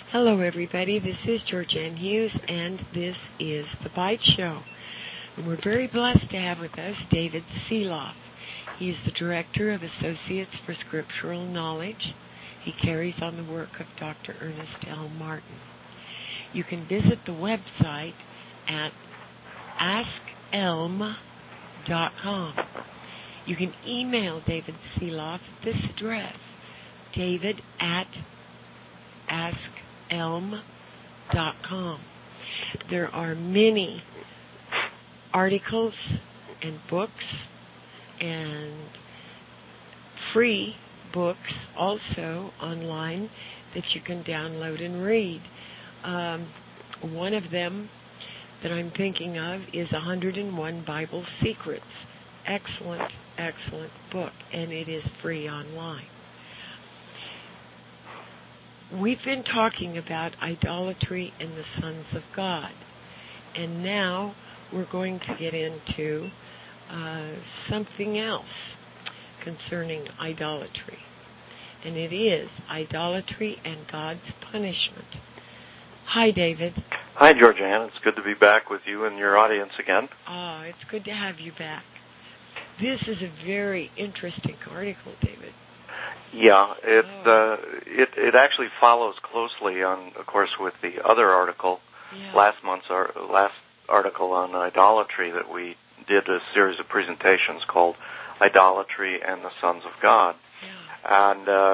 Hello, everybody. This is Georgianne Hughes, and this is The Bite Show. And we're very blessed to have with us David Seeloff. He is the Director of Associates for Scriptural Knowledge. He carries on the work of Dr. Ernest L. Martin. You can visit the website at askelm.com. You can email David Seeloff at this address, david@askelm.com. There are many articles and books and free books also online that you can download and read. One of them that I'm thinking of is 101 Bible Secrets. Excellent, excellent book, and it is free online. We've been talking about idolatry and the sons of God, and now we're going to get into something else concerning idolatry, and it is idolatry and God's punishment. Hi, David. Hi, Georgianne. It's good to be back with you and your audience again. Oh, it's good to have you back. This is a very interesting article, David. Yeah, it actually follows closely on, of course, with the other article, last article on idolatry that we did a series of presentations called Idolatry and the Sons of God. Yeah.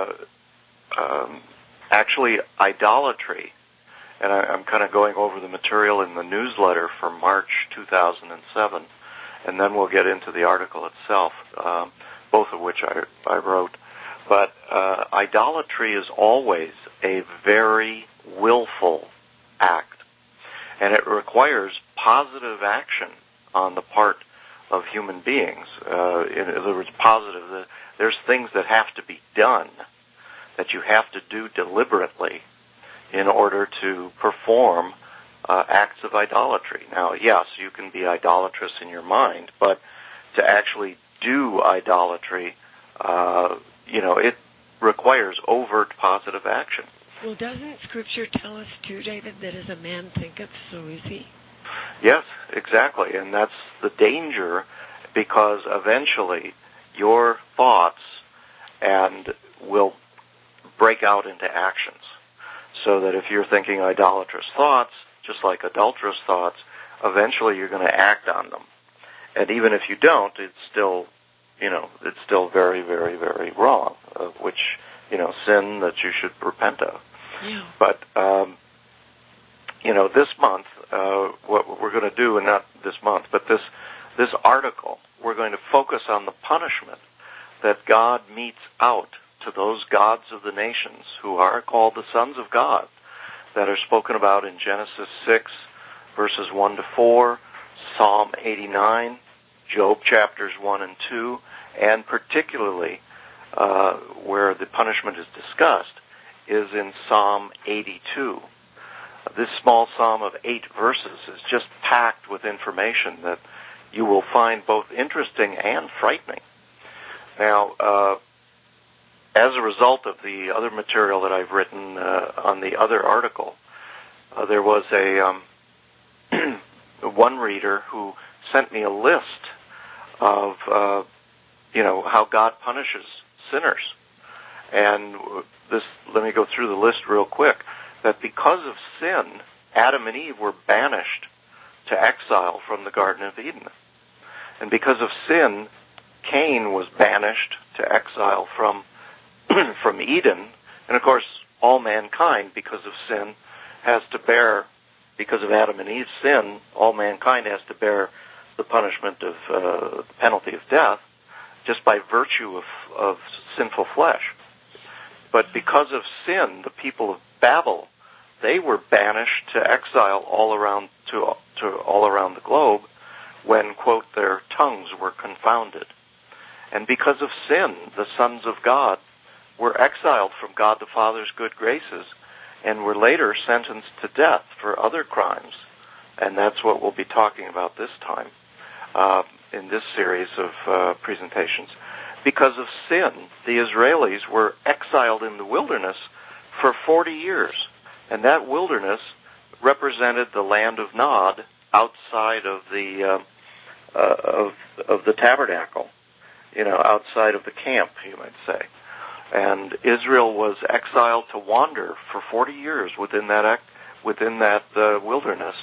And actually, idolatry, and I'm kind of going over the material in the newsletter for March 2007, and then we'll get into the article itself, both of which I wrote. But idolatry is always a very willful act, and it requires positive action on the part of human beings. In other words, positive. There's things that have to be done, that you have to do deliberately in order to perform acts of idolatry. Now, yes, you can be idolatrous in your mind, but to actually do idolatry, it requires overt positive action. Well, doesn't Scripture tell us too, David, that as a man thinketh, so is he? Yes, exactly, and that's the danger, because eventually your thoughts will break out into actions. So that if you're thinking idolatrous thoughts, just like adulterous thoughts, eventually you're going to act on them. And even if you don't, it's still very, very, very wrong, which, sin that you should repent of. Yeah. But, this month, what we're going to do, and not this month, but this article, we're going to focus on the punishment that God metes out to those gods of the nations who are called the sons of God, that are spoken about in Genesis 6, verses 1 to 4, Psalm 89, Job chapters 1 and 2, and particularly where the punishment is discussed is in Psalm 82. This small psalm of 8 verses is just packed with information that you will find both interesting and frightening. Now, as a result of the other material that I've written on the other article, there was one reader who sent me a list of, how God punishes sinners. And let me go through the list real quick. That because of sin, Adam and Eve were banished to exile from the Garden of Eden. And because of sin, Cain was banished to exile from Eden. And of course, all mankind, because of sin, because of Adam and Eve's sin, all mankind has to bear the punishment of the penalty of death, just by virtue of sinful flesh. But because of sin, the people of Babel, they were banished to exile all around the globe when, quote, their tongues were confounded. And because of sin, the sons of God were exiled from God the Father's good graces and were later sentenced to death for other crimes. And that's what we'll be talking about this time in this series of presentations. Because of sin, the Israelis were exiled in the wilderness for 40 years. And that wilderness represented the land of Nod outside of the tabernacle, outside of the camp, you might say. And Israel was exiled to wander for 40 years within that wilderness,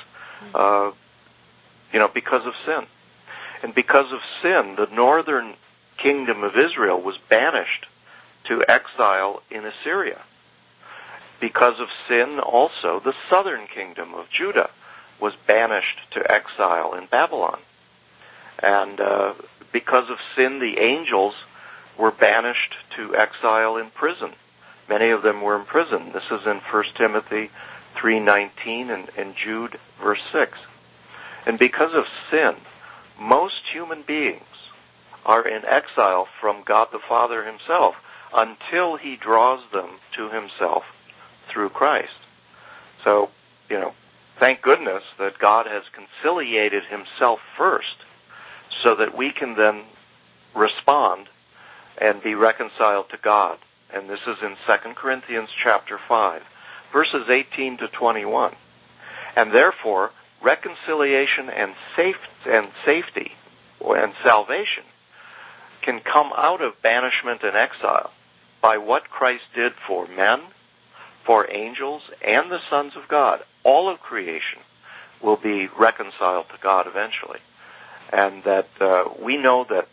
because of sin. And because of sin, the northern kingdom of Israel was banished to exile in Assyria. Because of sin, also, the southern kingdom of Judah was banished to exile in Babylon. And because of sin, the angels were banished to exile in prison. Many of them were in prison. This is in 1 Timothy 3:19 and Jude verse 6. And because of sin, most human beings are in exile from God the Father himself until he draws them to himself through Christ. So, thank goodness that God has conciliated himself first so that we can then respond and be reconciled to God. And this is in 2 Corinthians chapter 5, verses 18 to 21. And therefore, reconciliation and safety and salvation can come out of banishment and exile by what Christ did for men, for angels, and the sons of God. All of creation will be reconciled to God eventually. And that we know that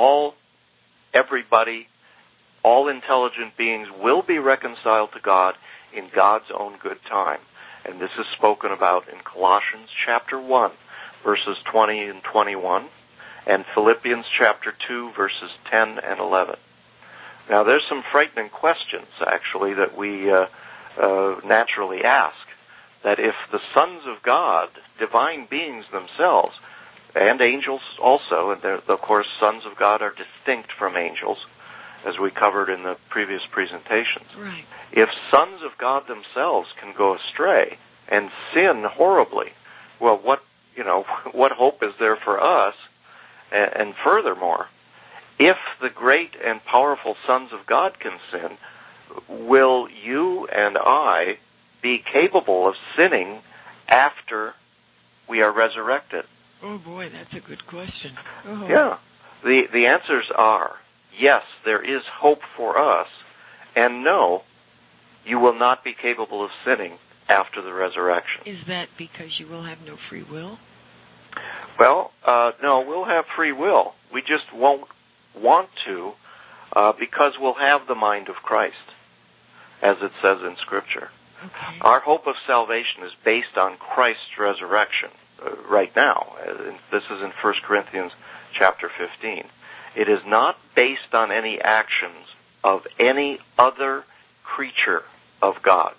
everybody, all intelligent beings will be reconciled to God in God's own good time. And this is spoken about in Colossians chapter 1, verses 20 and 21, and Philippians chapter 2, verses 10 and 11. Now, there's some frightening questions, actually, that we naturally ask. That if the sons of God, divine beings themselves, and angels also, and of course sons of God are distinct from angels, as we covered in the previous presentations. Right. If sons of God themselves can go astray and sin horribly, well, what hope is there for us? And furthermore, if the great and powerful sons of God can sin, will you and I be capable of sinning after we are resurrected? Oh boy, that's a good question. Oh. Yeah. The answers are yes, there is hope for us, and no, you will not be capable of sinning after the resurrection. Is that because you will have no free will? Well, no, we'll have free will. We just won't want to because we'll have the mind of Christ, as it says in Scripture. Okay. Our hope of salvation is based on Christ's resurrection right now. This is in 1 Corinthians chapter 15. It is not based on any actions of any other creature of God.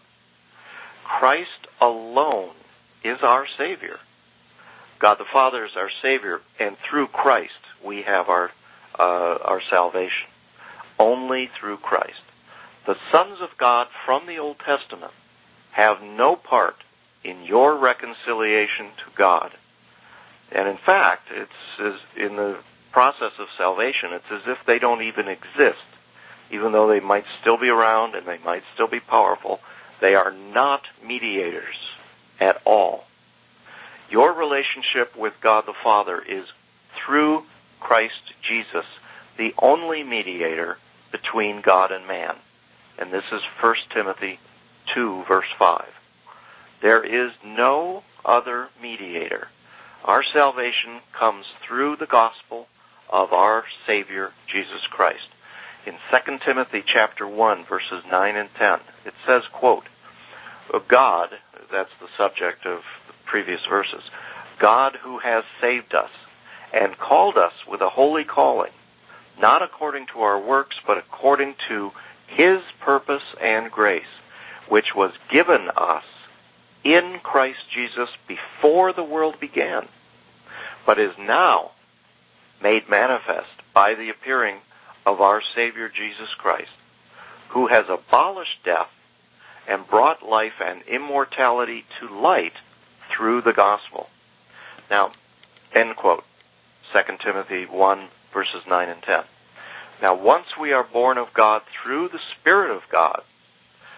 Christ alone is our Savior. God the Father is our Savior, and through Christ we have our salvation. Only through Christ. The sons of God from the Old Testament have no part in your reconciliation to God. And in fact, it's in the process of salvation, it's as if they don't even exist. Even though they might still be around and they might still be powerful, they are not mediators at all. Your relationship with God the Father is through Christ Jesus, the only mediator between God and man. And this is 1 Timothy 2, verse 5. There is no other mediator. Our salvation comes through the gospel of our Savior, Jesus Christ. In 2 Timothy chapter 1, verses 9 and 10, it says, quote, God, that's the subject of the previous verses, God who has saved us and called us with a holy calling, not according to our works, but according to His purpose and grace, which was given us in Christ Jesus before the world began, but is now made manifest by the appearing of our Savior Jesus Christ, who has abolished death and brought life and immortality to light through the gospel. Now, end quote, 2 Timothy 1, verses 9 and 10. Now, once we are born of God through the Spirit of God,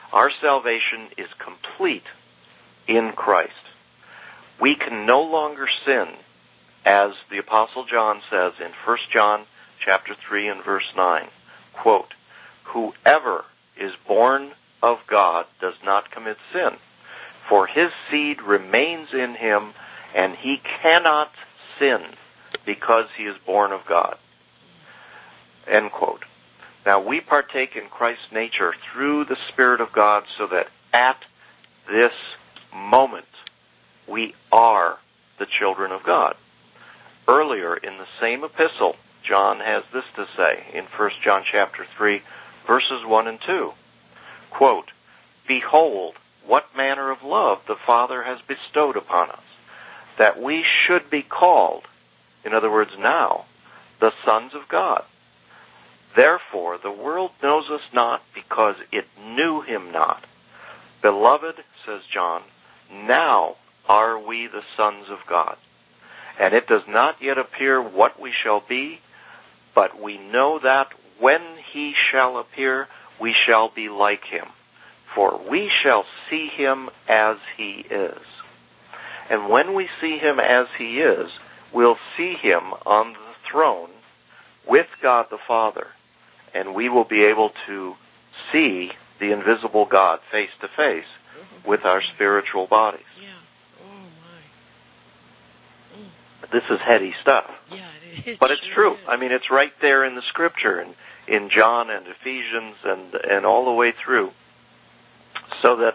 Our salvation is complete in Christ. We can no longer sin, as the Apostle John says in 1 John chapter 3 and verse 9, quote, "Whoever is born of God does not commit sin, for his seed remains in him, and he cannot sin because he is born of God." End quote. Now, we partake in Christ's nature through the Spirit of God so that at this moment we are the children of God. Earlier in the same epistle, John has this to say in 1 John chapter 3, verses 1 and 2. Quote, "Behold, what manner of love the Father has bestowed upon us, that we should be called," in other words now, "the sons of God. Therefore the world knows us not because it knew him not. Beloved," says John, "now are we the sons of God. And it does not yet appear what we shall be, but we know that when he shall appear, we shall be like him. For we shall see him as he is. And when we see him as he is, we'll see him on the throne with God the Father, and we will be able to see the invisible God face to face with our spiritual bodies." Yeah. Oh, my. This is heady stuff. Yeah, it is. But it's sure true. is. I mean, it's right there in the Scripture, in John and Ephesians and all the way through. So that,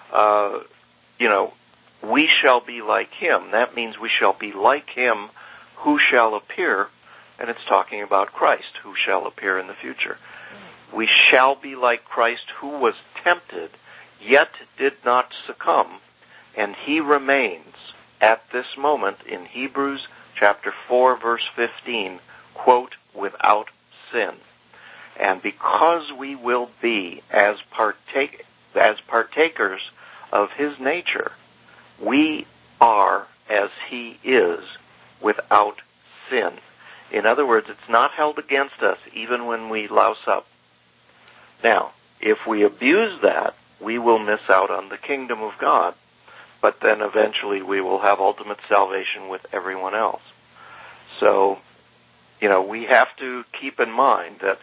we shall be like him. That means we shall be like him who shall appear, and it's talking about Christ, who shall appear in the future. We shall be like Christ, who was tempted, yet did not succumb, and he remains at this moment in Hebrews chapter 4, verse 15, quote, "without sin." And because we will be as partakers of his nature, we are as he is without sin. In other words, it's not held against us even when we louse up. Now, if we abuse that, we will miss out on the kingdom of God, but then eventually we will have ultimate salvation with everyone else. So, we have to keep in mind that,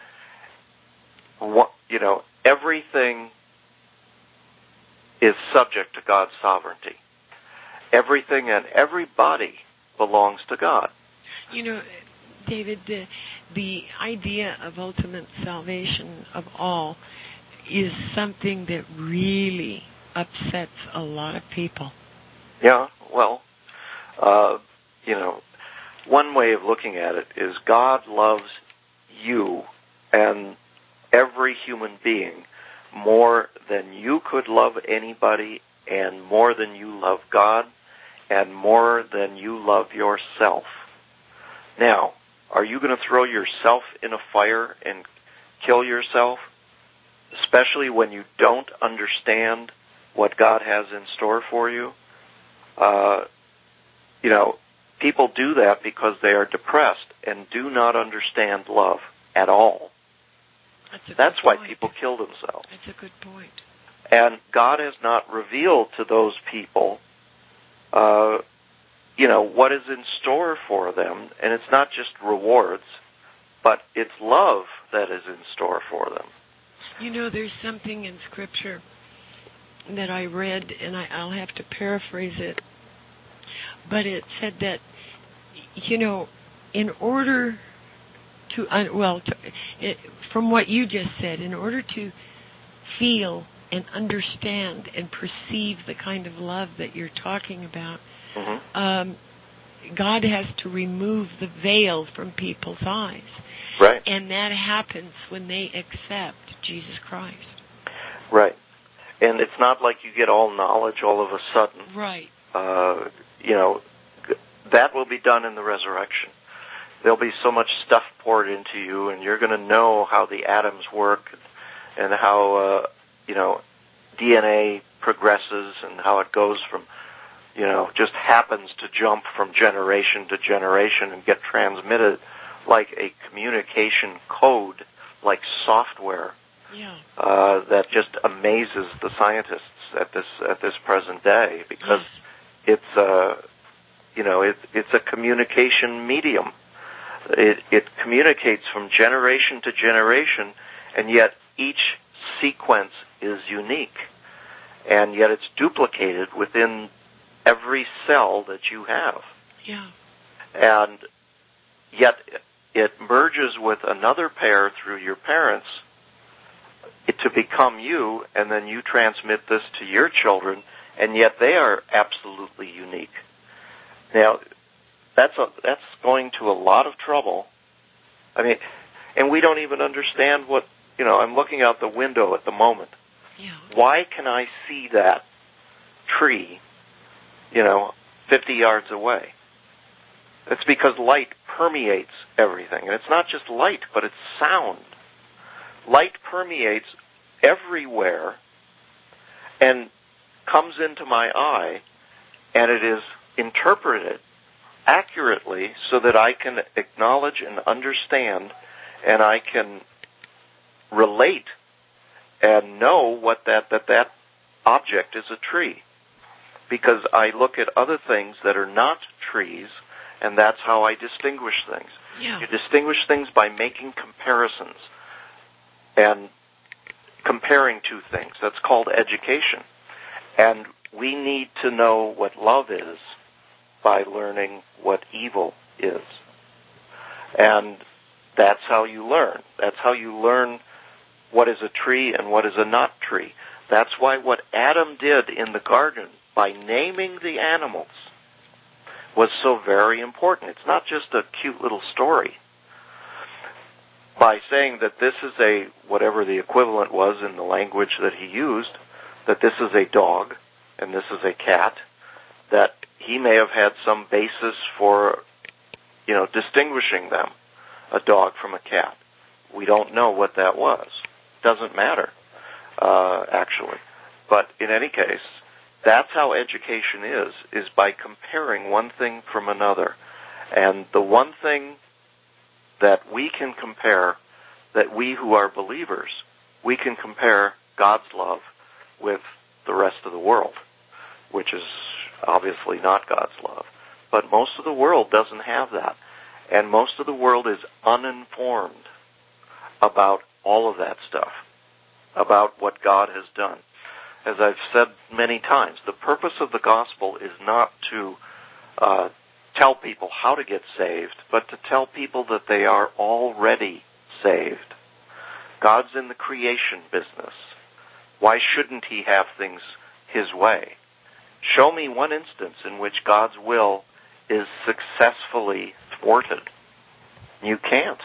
everything is subject to God's sovereignty. Everything and everybody belongs to God. David, the idea of ultimate salvation of all is something that really upsets a lot of people. Yeah, well, one way of looking at it is God loves you and every human being more than you could love anybody, and more than you love God, and more than you love yourself. Now, are you going to throw yourself in a fire and kill yourself? Especially when you don't understand what God has in store for you? People do that because they are depressed and do not understand love at all. That's why people kill themselves. That's a good point. And God has not revealed to those people, what is in store for them. And it's not just rewards, but it's love that is in store for them. There's something in Scripture that I read, and I'll have to paraphrase it, but it said that, in order to, from what you just said, in order to feel and understand and perceive the kind of love that you're talking about, God has to remove the veil from people's eyes. Right. And that happens when they accept Jesus Christ. Right. And it's not like you get all knowledge all of a sudden. Right. That will be done in the resurrection. There'll be so much stuff poured into you, and you're going to know how the atoms work and how, DNA progresses and how it goes from, just happens to jump from generation to generation and get transmitted like a communication code, like software. that just amazes the scientists at this present day, because it's a communication medium. It communicates from generation to generation, and yet each sequence is unique, and yet it's duplicated within every cell that you have. Yeah. And yet it merges with another pair through your parents to become you, and then you transmit this to your children, and yet they are absolutely unique. Now, that's going to a lot of trouble. I mean, and we don't even understand what, I'm looking out the window at the moment. Yeah. Why can I see that tree, 50 yards away? It's because light permeates everything. And it's not just light, but it's sound. Light permeates everywhere and comes into my eye, and it is interpreted accurately so that I can acknowledge and understand, and I can relate and know what that object is a tree. Because I look at other things that are not trees, and that's how I distinguish things. Yeah. You distinguish things by making comparisons and comparing two things. That's called education. And we need to know what love is by learning what evil is. And that's how you learn. That's how you learn what is a tree and what is a not tree. That's why what Adam did in the garden by naming the animals was so very important. It's not just a cute little story. By saying that this is whatever the equivalent was in the language that he used, that this is a dog and this is a cat, that he may have had some basis for, distinguishing them, a dog from a cat. We don't know what that was. Doesn't matter, actually. But in any case, that's how education is by comparing one thing from another. And the one thing that we can compare, that we who are believers, we can compare God's love with the rest of the world, which is obviously not God's love. But most of the world doesn't have that. And most of the world is uninformed about all of that stuff, about what God has done. As I've said many times, the purpose of the gospel is not to tell people how to get saved, but to tell people that they are already saved. God's in the creation business. Why shouldn't he have things his way? Show me one instance in which God's will is successfully thwarted. You can't.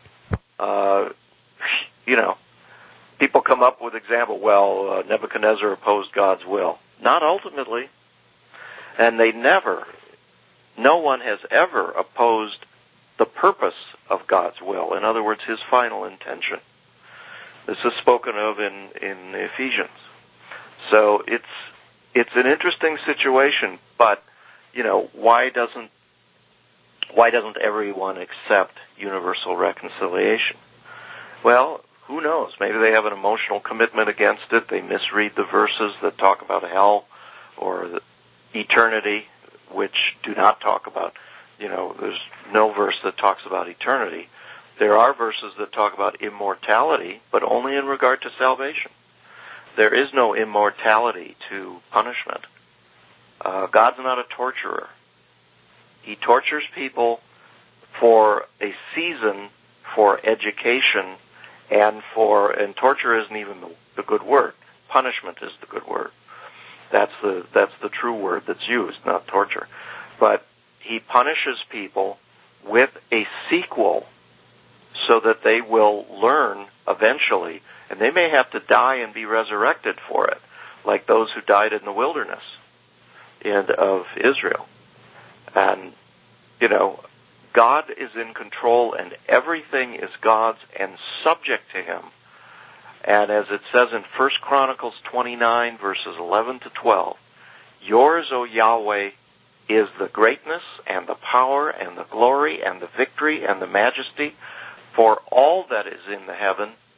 People come up with example, Nebuchadnezzar opposed God's will. Not ultimately. And no one has ever opposed the purpose of God's will. In other words, his final intention. This is spoken of in Ephesians. So it's an interesting situation, but, why doesn't everyone accept universal reconciliation? Well, who knows? Maybe they have an emotional commitment against it. They misread the verses that talk about hell or eternity, which do not talk about, there's no verse that talks about eternity. There are verses that talk about immortality, but only in regard to salvation. There is no immortality to punishment. God's not a torturer. He tortures people for a season, for education, and torture isn't even the good word. Punishment is the good word. That's the true word that's used, not torture. But he punishes people with a sequel so that they will learn eventually, and they may have to die and be resurrected for it, like those who died in the wilderness of Israel. And, God is in control, and everything is God's and subject to him. And as it says in 1 Chronicles 29, verses 11 to 12, yours, O Yahweh, is the greatness and the power and the glory and the victory and the majesty, for all that is in the heaven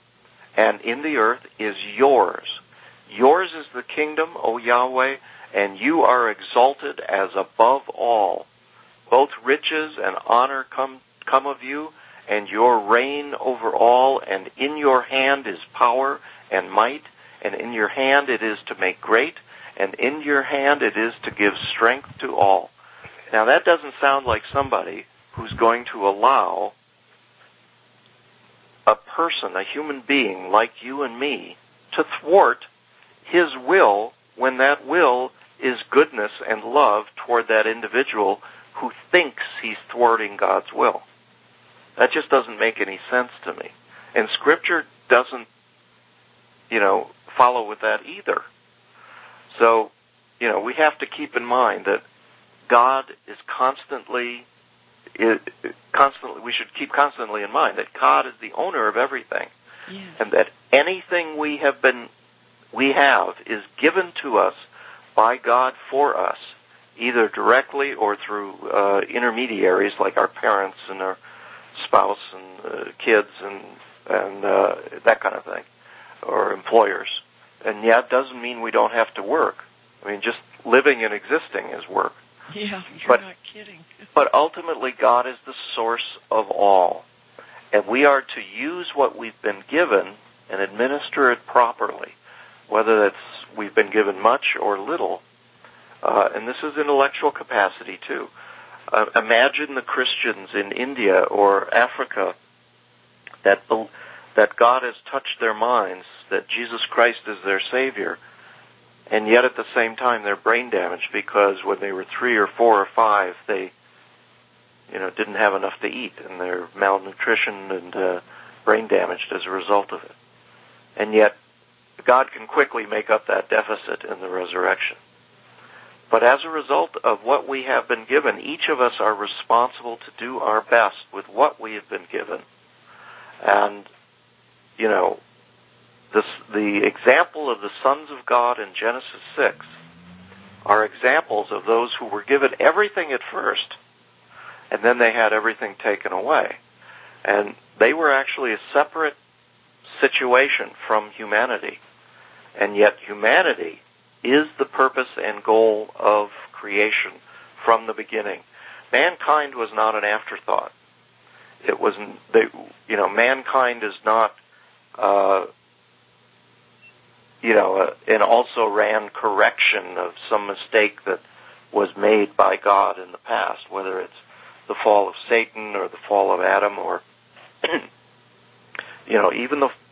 and in the earth is yours. Yours is the kingdom, O Yahweh, and you are exalted as above all. Both riches and honor come of you, and your reign over all, and in your hand is power and might, and in your hand it is to make great, and in your hand it is to give strength to all. Now that doesn't sound like somebody who's going to allow a person, a human being like you and me, to thwart his will when that will is goodness and love toward that individual who thinks he's thwarting God's will. That just doesn't make any sense to me. And Scripture doesn't, follow with that either. So, we have to keep in mind that God is constantly, we should keep constantly in mind that God is the owner of everything. Yes. And that anything we have is given to us by God for us, either directly or through intermediaries like our parents and our spouse and kids and that kind of thing, or employers. And yet it doesn't mean we don't have to work. I mean, just living and existing is work. Yeah, you're not kidding. But ultimately, God is the source of all. And we are to use what we've been given and administer it properly, whether that's we've been given much or little. And this is intellectual capacity, too. Imagine the Christians in India or Africa that God has touched their minds, that Jesus Christ is their Savior, and yet at the same time they're brain damaged because when they were 3 or 4 or 5, they didn't have enough to eat, and they're malnutrition and brain damaged as a result of it. And yet God can quickly make up that deficit in the resurrection. But as a result of what we have been given, each of us are responsible to do our best with what we have been given. And, the example of the sons of God in Genesis 6 are examples of those who were given everything at first, and then they had everything taken away. And they were actually a separate situation from humanity. And yet humanity is the purpose and goal of creation from the beginning. Mankind was not an afterthought. It wasn't, mankind is not, an also ran correction of some mistake that was made by God in the past, whether it's the fall of Satan or the fall of Adam or, even the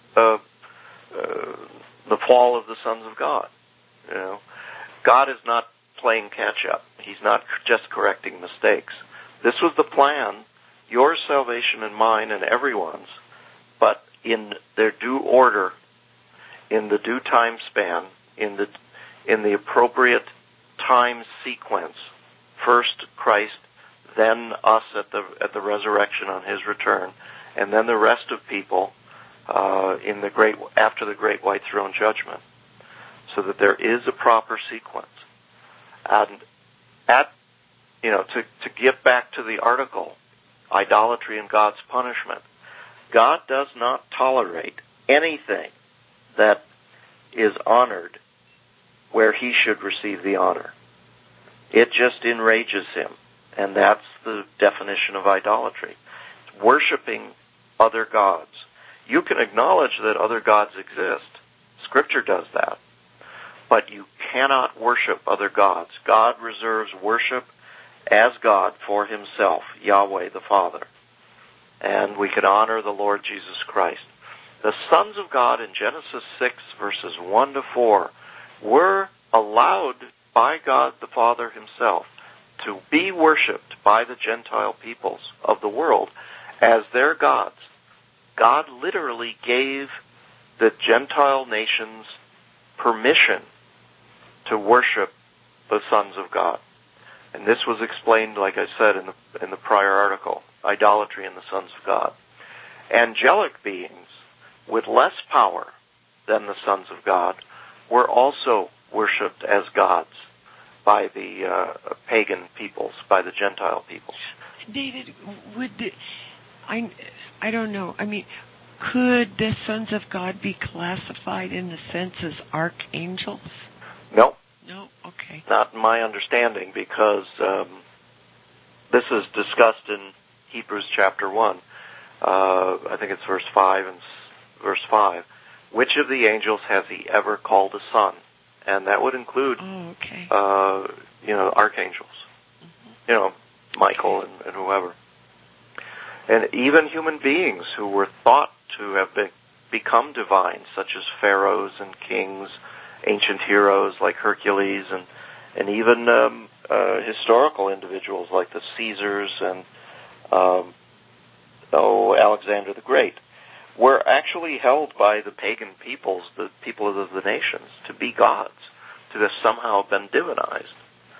fall of the sons of God. God is not playing catch up. He's not just correcting mistakes. This was the plan, your salvation and mine and everyone's, but in their due order, in the due time span, in the appropriate time sequence. First Christ, then us at the resurrection on His return, and then the rest of people after the great white throne judgment, so that there is a proper sequence. And to get back to the article, idolatry and God's punishment, God does not tolerate anything that is honored where He should receive the honor. It just enrages Him, and that's the definition of idolatry. It's worshiping other gods. You can acknowledge that other gods exist. Scripture does that. But you cannot worship other gods. God reserves worship as God for Himself, Yahweh the Father. And we can honor the Lord Jesus Christ. The sons of God in Genesis 6, verses 1 to 4, were allowed by God the Father Himself to be worshipped by the Gentile peoples of the world as their gods. God literally gave the Gentile nations permission to worship the sons of God. And this was explained, like I said in the prior article, idolatry in the sons of God. Angelic beings with less power than the sons of God were also worshipped as gods by the pagan peoples, by the Gentile peoples. David, I don't know. I mean, Could the sons of God be classified in the sense as archangels? No. No? Okay. Not in my understanding, because this is discussed in Hebrews chapter 1. I think it's verse 5 and verse 5. Which of the angels has he ever called a son? And that would include, archangels. Mm-hmm. Michael and whoever. And even human beings who were thought to have become divine, such as pharaohs and kings, ancient heroes like Hercules, and even historical individuals like the Caesars and Alexander the Great, were actually held by the pagan peoples, the people of the nations, to be gods, to have somehow been divinized.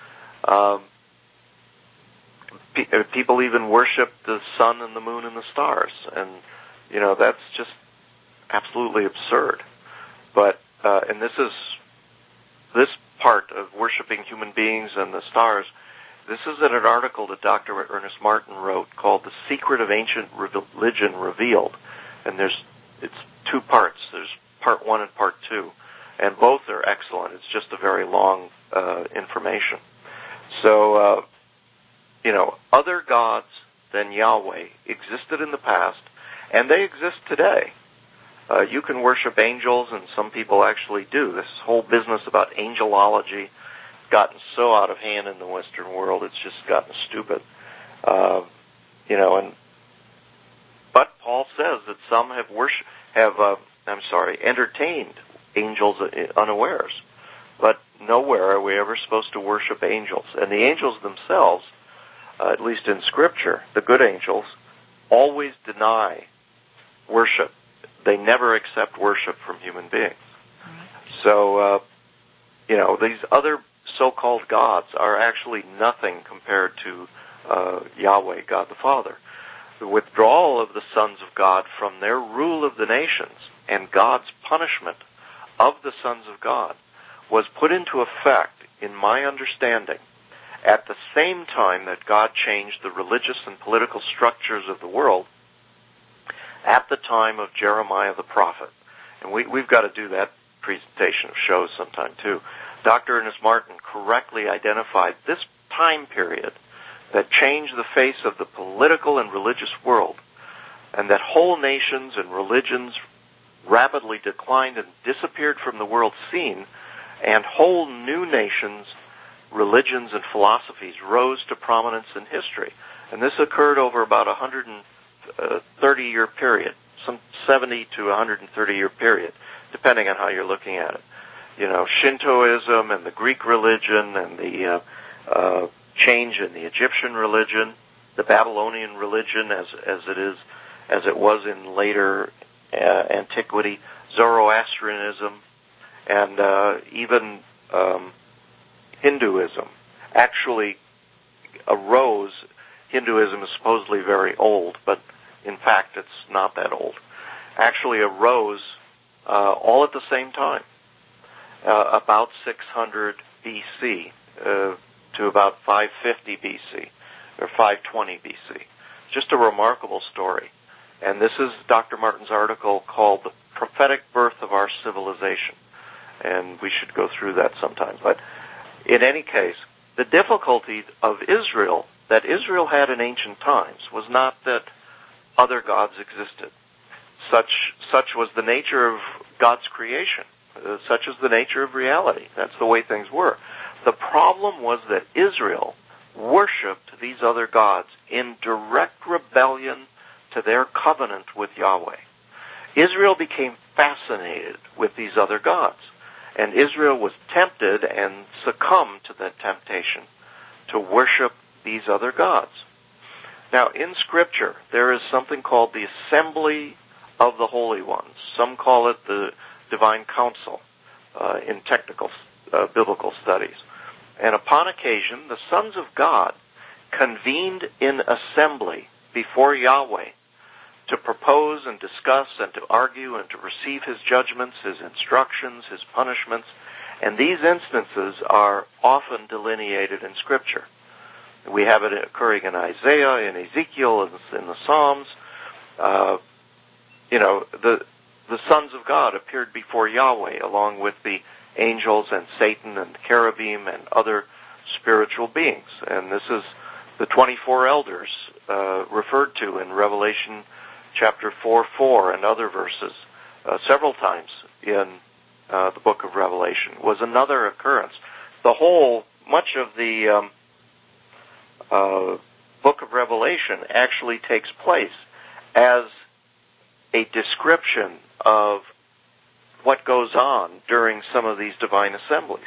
People even worship the sun and the moon and the stars, and that's just absolutely absurd. But and this part of worshiping human beings and the stars. This is in an article that Dr. Ernest Martin wrote called "The Secret of Ancient Religion Revealed," and it's 2 parts. There's part 1 and part 2, and both are excellent. It's just a very long information. So, other gods than Yahweh existed in the past, and they exist today. You can worship angels, and some people actually do. This whole business about angelology has gotten so out of hand in the Western world, it's just gotten stupid. But Paul says that some have entertained angels unawares. But nowhere are we ever supposed to worship angels. And the angels themselves, at least in Scripture, the good angels, always deny worship. They never accept worship from human beings. So, these other so-called gods are actually nothing compared to Yahweh, God the Father. The withdrawal of the sons of God from their rule of the nations and God's punishment of the sons of God was put into effect, in my understanding, at the same time that God changed the religious and political structures of the world at the time of Jeremiah the prophet. And we've got to do that presentation of shows sometime too. Dr. Ernest Martin correctly identified this time period that changed the face of the political and religious world, and that whole nations and religions rapidly declined and disappeared from the world scene, and whole new nations, religions, and philosophies rose to prominence in history. And this occurred over about a 130-year period, some 70 to 130-year period, depending on how you're looking at it. Shintoism and the Greek religion and the change in the Egyptian religion, the Babylonian religion as it was in later antiquity, Zoroastrianism, and even Hinduism actually arose. Hinduism is supposedly very old, but in fact it's not that old. Actually arose all at the same time, about 600 BC to about 550 BC, or 520 BC. Just a remarkable story. And this is Dr. Martin's article called "The Prophetic Birth of Our Civilization." And we should go through that sometime. But in any case, the difficulty of Israel, that Israel had in ancient times, was not that other gods existed. Such was the nature of God's creation. Such is the nature of reality. That's the way things were. The problem was that Israel worshipped these other gods in direct rebellion to their covenant with Yahweh. Israel became fascinated with these other gods, and Israel was tempted and succumbed to that temptation to worship these other gods. Now, in Scripture, there is something called the Assembly of the Holy Ones. Some call it the Divine Council in technical biblical studies. And upon occasion, the sons of God convened in assembly before Yahweh to propose and discuss and to argue and to receive His judgments, His instructions, His punishments. And these instances are often delineated in Scripture. We have it occurring in Isaiah, in Ezekiel, in the Psalms. the sons of God appeared before Yahweh along with the angels and Satan and cherubim and other spiritual beings. And this is the 24 elders referred to in Revelation chapter 4:4 and other verses several times in the book of Revelation, was another occurrence. Much of the book of Revelation actually takes place as a description of what goes on during some of these divine assemblies.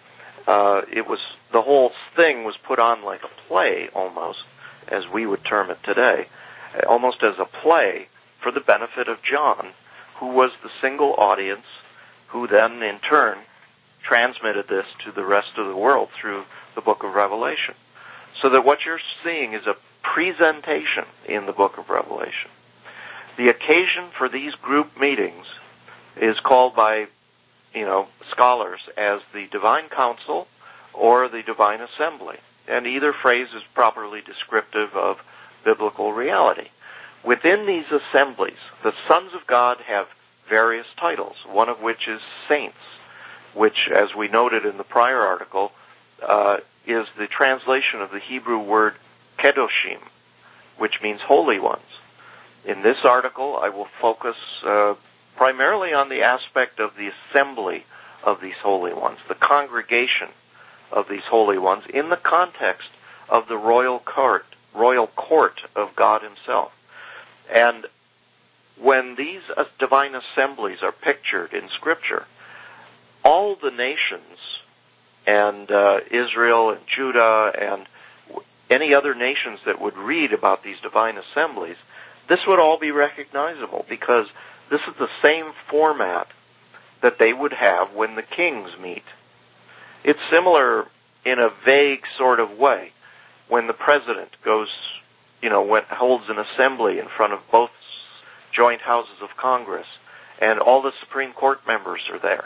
The whole thing was put on like a play, almost, as we would term it today, almost as a play for the benefit of John, who was the single audience, who then in turn transmitted this to the rest of the world through the book of Revelation. So that what you're seeing is a presentation in the book of Revelation. The occasion for these group meetings is called by, scholars as the Divine Council or the Divine Assembly. And either phrase is properly descriptive of biblical reality. Within these assemblies, the sons of God have various titles, one of which is saints, which, as we noted in the prior article, is the translation of the Hebrew word kedoshim, which means holy ones. In this article, I will focus primarily on the aspect of the assembly of these holy ones, the congregation of these holy ones, in the context of the royal court of God Himself. And when these divine assemblies are pictured in Scripture, all the nations and Israel and Judah and any other nations that would read about these divine assemblies, this would all be recognizable because this is the same format that they would have when the kings meet. It's similar in a vague sort of way when the president goes, holds an assembly in front of both joint houses of Congress and all the Supreme Court members are there.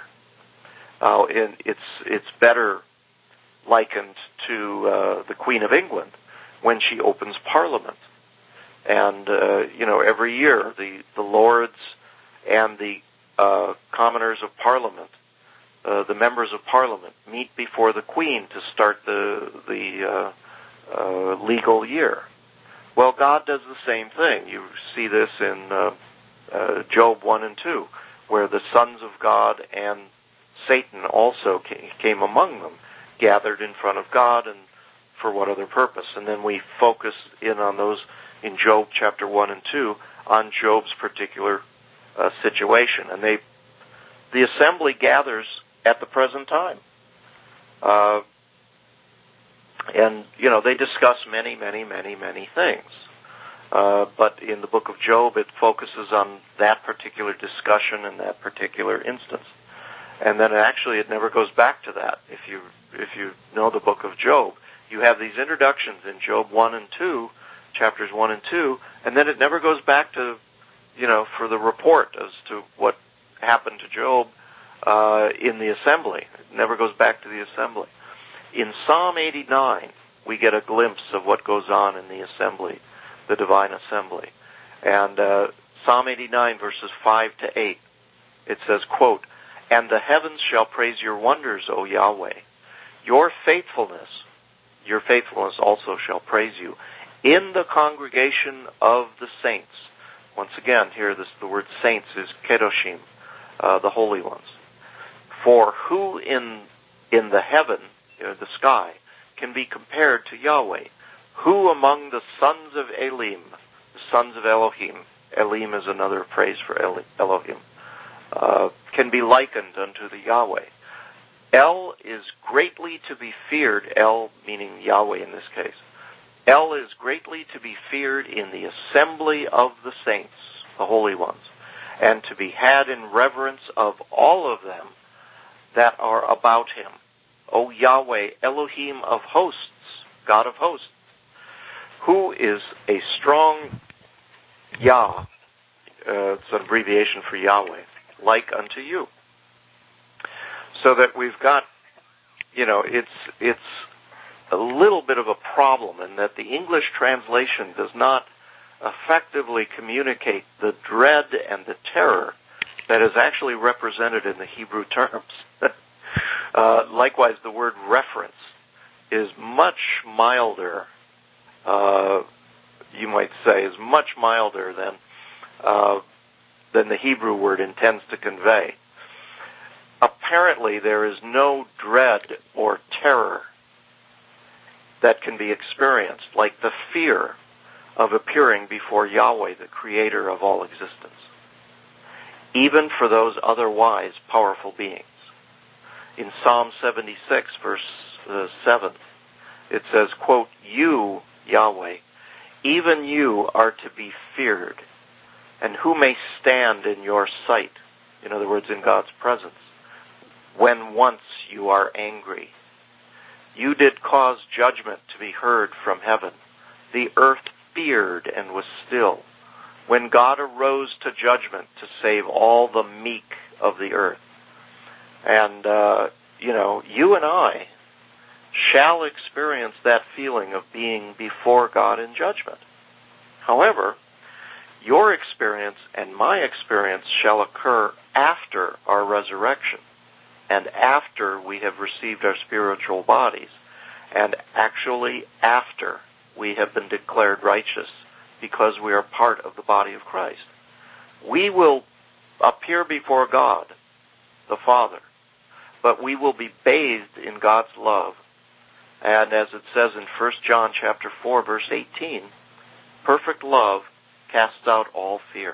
It's better likened to the Queen of England when she opens Parliament. And, every year the Lords and the commoners of Parliament, the members of Parliament, meet before the Queen to start the legal year. Well, God does the same thing. You see this in Job 1 and 2, where the sons of God and Satan also came among them, gathered in front of God, and for what other purpose. And then we focus in on those in Job chapter 1 and 2 on Job's particular situation. And the assembly gathers at the present time. And they discuss many, many, many, many things. But in the book of Job, it focuses on that particular discussion and that particular instance. And then actually it never goes back to that. If you know the book of Job, you have these introductions in Job 1 and 2, chapters 1 and 2, and then it never goes back to, for the report as to what happened to Job in the assembly. It never goes back to the assembly. In Psalm 89, we get a glimpse of what goes on in the assembly, the divine assembly. And Psalm 89, verses 5 to 8, it says, quote, "And the heavens shall praise your wonders, O Yahweh. Your faithfulness also shall praise you in the congregation of the saints." Once again, here the word saints is kedoshim, the holy ones. "For who in the heaven, the sky, can be compared to Yahweh? Who among the sons of Elim, the sons of Elohim," Elim is another phrase for Elohim, "can be likened unto the Yahweh? El is greatly to be feared," El meaning Yahweh in this case. "El is greatly to be feared in the assembly of the saints," the holy ones, "and to be had in reverence of all of them that are about him. O Yahweh, Elohim of hosts," God of hosts, "who is a strong Yah," it's an abbreviation for Yahweh, "like unto you." So that we've got, it's a little bit of a problem in that the English translation does not effectively communicate the dread and the terror that is actually represented in the Hebrew terms. Likewise, the word reference is much milder, you might say, is much milder than the Hebrew word intends to convey. Apparently, there is no dread or terror that can be experienced like the fear of appearing before Yahweh, the creator of all existence, even for those otherwise powerful beings. In Psalm 76, verse 7, it says, quote, "You, Yahweh, even you are to be feared, and who may stand in your sight?" In other words, in God's presence. "When once you are angry. You did cause judgment to be heard from heaven. The earth feared and was still, when God arose to judgment to save all the meek of the earth." And, you and I shall experience that feeling of being before God in judgment. However, your experience and my experience shall occur after our resurrection and after we have received our spiritual bodies and actually after we have been declared righteous because we are part of the body of Christ. We will appear before God, the Father, but we will be bathed in God's love. And as it says in 1 John chapter 4, verse 18, perfect love casts out all fear.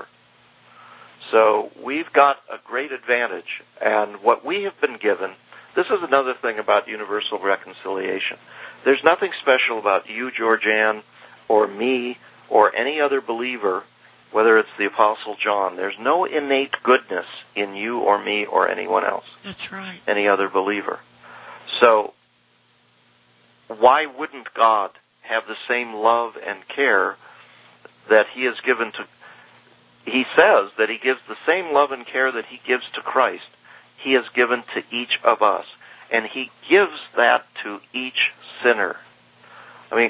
So we've got a great advantage, and what we have been given, this is another thing about universal reconciliation. There's nothing special about you, Georgianne, or me, or any other believer, whether it's the Apostle John. There's no innate goodness in you or me or anyone else. That's right. Any other believer. So why wouldn't God have the same love and care that He has given to... He says that He gives the same love and care that He gives to Christ. He has given to each of us. And He gives that to each sinner. I mean,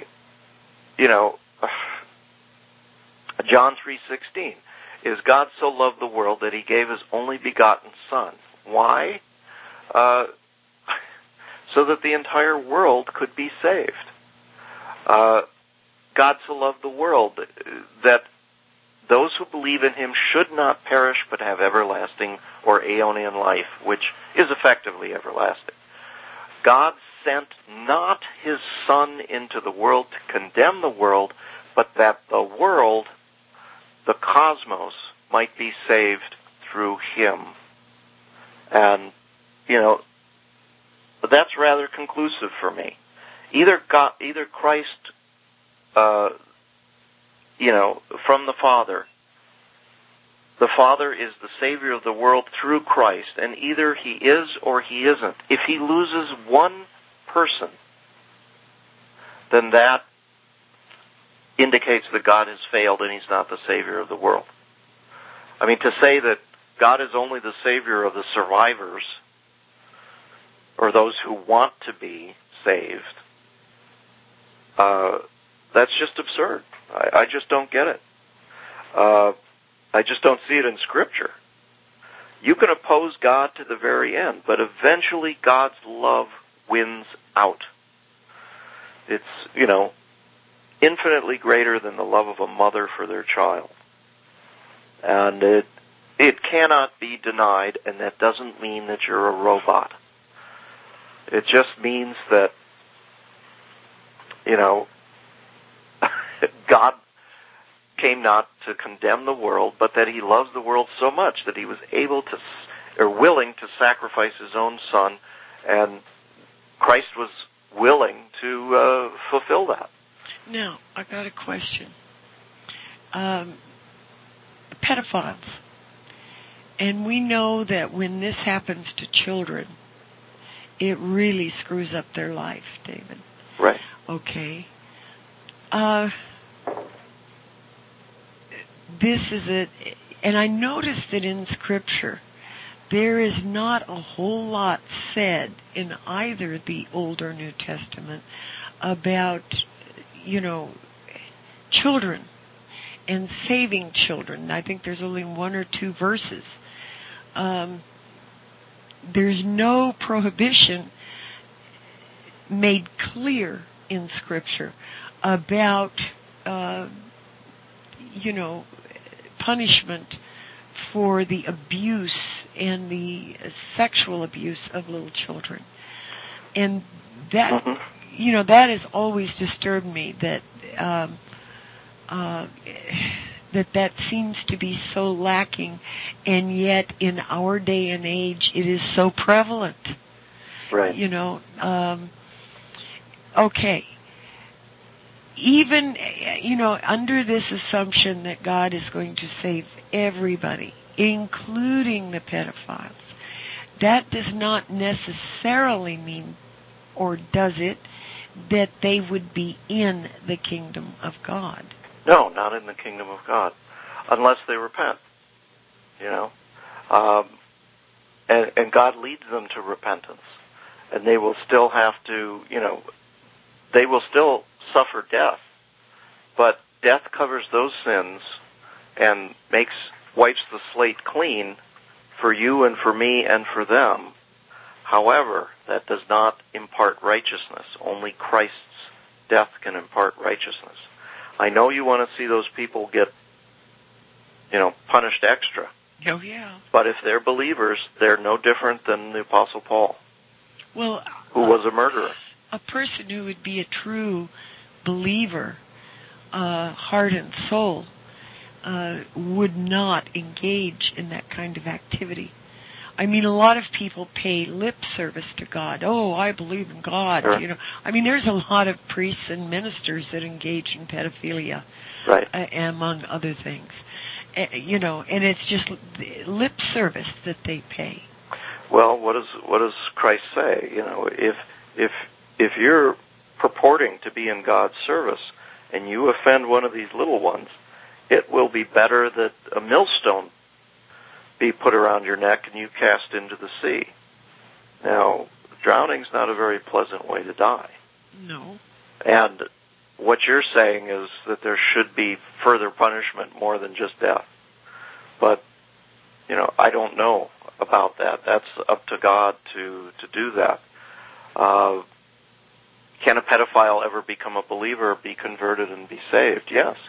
John 3:16, is God so loved the world that He gave His only begotten Son. Why? So that the entire world could be saved. God so loved the world that those who believe in Him should not perish but have everlasting or aeonian life, which is effectively everlasting. God sent not His Son into the world to condemn the world, but that the world, the cosmos, might be saved through Him. And, that's rather conclusive for me. Either Christ, from the Father is the Savior of the world through Christ, and either He is or He isn't. If He loses one person, then that indicates that God has failed and He's not the Savior of the world. I mean, to say that God is only the Savior of the survivors, or those who want to be saved, that's just absurd. I just don't get it. I just don't see it in Scripture. You can oppose God to the very end, but eventually God's love wins out. It's, infinitely greater than the love of a mother for their child. And it cannot be denied, and that doesn't mean that you're a robot. It just means that, God came not to condemn the world, but that He loves the world so much that He was willing to sacrifice His own Son, and Christ was willing to fulfill that. Now, I got a question. Pedophiles. And we know that when this happens to children, it really screws up their life, David. Right. Okay. This is it. And I noticed that in Scripture, there is not a whole lot said in either the Old or New Testament about, children. and saving children. I think there's only 1 or 2 verses. There's no prohibition made clear in Scripture about, punishment for the abuse and the sexual abuse of little children. And that, that has always disturbed me, that that seems to be so lacking, and yet in our day and age it is so prevalent. Right. Okay. Even, under this assumption that God is going to save everybody, including the pedophiles, that does not necessarily mean, or does it, that they would be in the kingdom of God. No, not in the kingdom of God, unless they repent, and God leads them to repentance, and they will still have to, they will still suffer death, but death covers those sins and wipes the slate clean for you and for me and for them. However, that does not impart righteousness. Only Christ's death can impart righteousness. I know you want to see those people get, punished extra. Oh, yeah. But if they're believers, they're no different than the Apostle Paul, who was a murderer. A person who would be a true believer, heart and soul, would not engage in that kind of activity. I mean, a lot of people pay lip service to God. Oh, I believe in God. Sure. I mean, there's a lot of priests and ministers that engage in pedophilia, right? Among other things. And it's just lip service that they pay. Well, what does Christ say? If you're purporting to be in God's service and you offend one of these little ones, it will be better that a millstone be put around your neck and you cast into the sea. Now, drowning's not a very pleasant way to die. No. And what you're saying is that there should be further punishment more than just death. But, I don't know about that. That's up to God to do that. Can a pedophile ever become a believer, be converted, and be saved? Yes.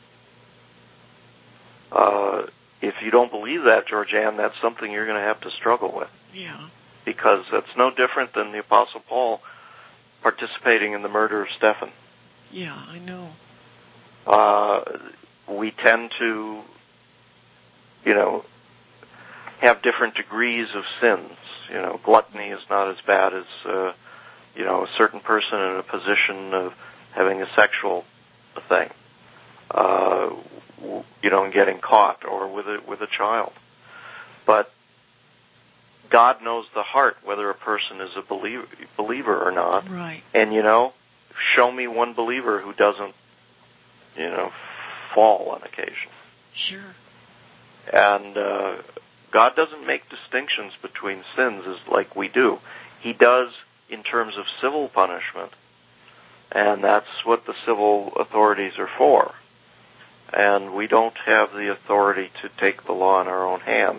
If you don't believe that, Georgianne, that's something you're going to have to struggle with. Yeah. Because that's no different than the Apostle Paul participating in the murder of Stephen. Yeah, I know. We tend to, have different degrees of sins. Gluttony is not as bad as, a certain person in a position of having a sexual thing. And getting caught, or with a child. But God knows the heart, whether a person is a believer or not. Right. And, show me one believer who doesn't, fall on occasion. Sure. And God doesn't make distinctions between sins as like we do. He does in terms of civil punishment, and that's what the civil authorities are for. And we don't have the authority to take the law in our own hands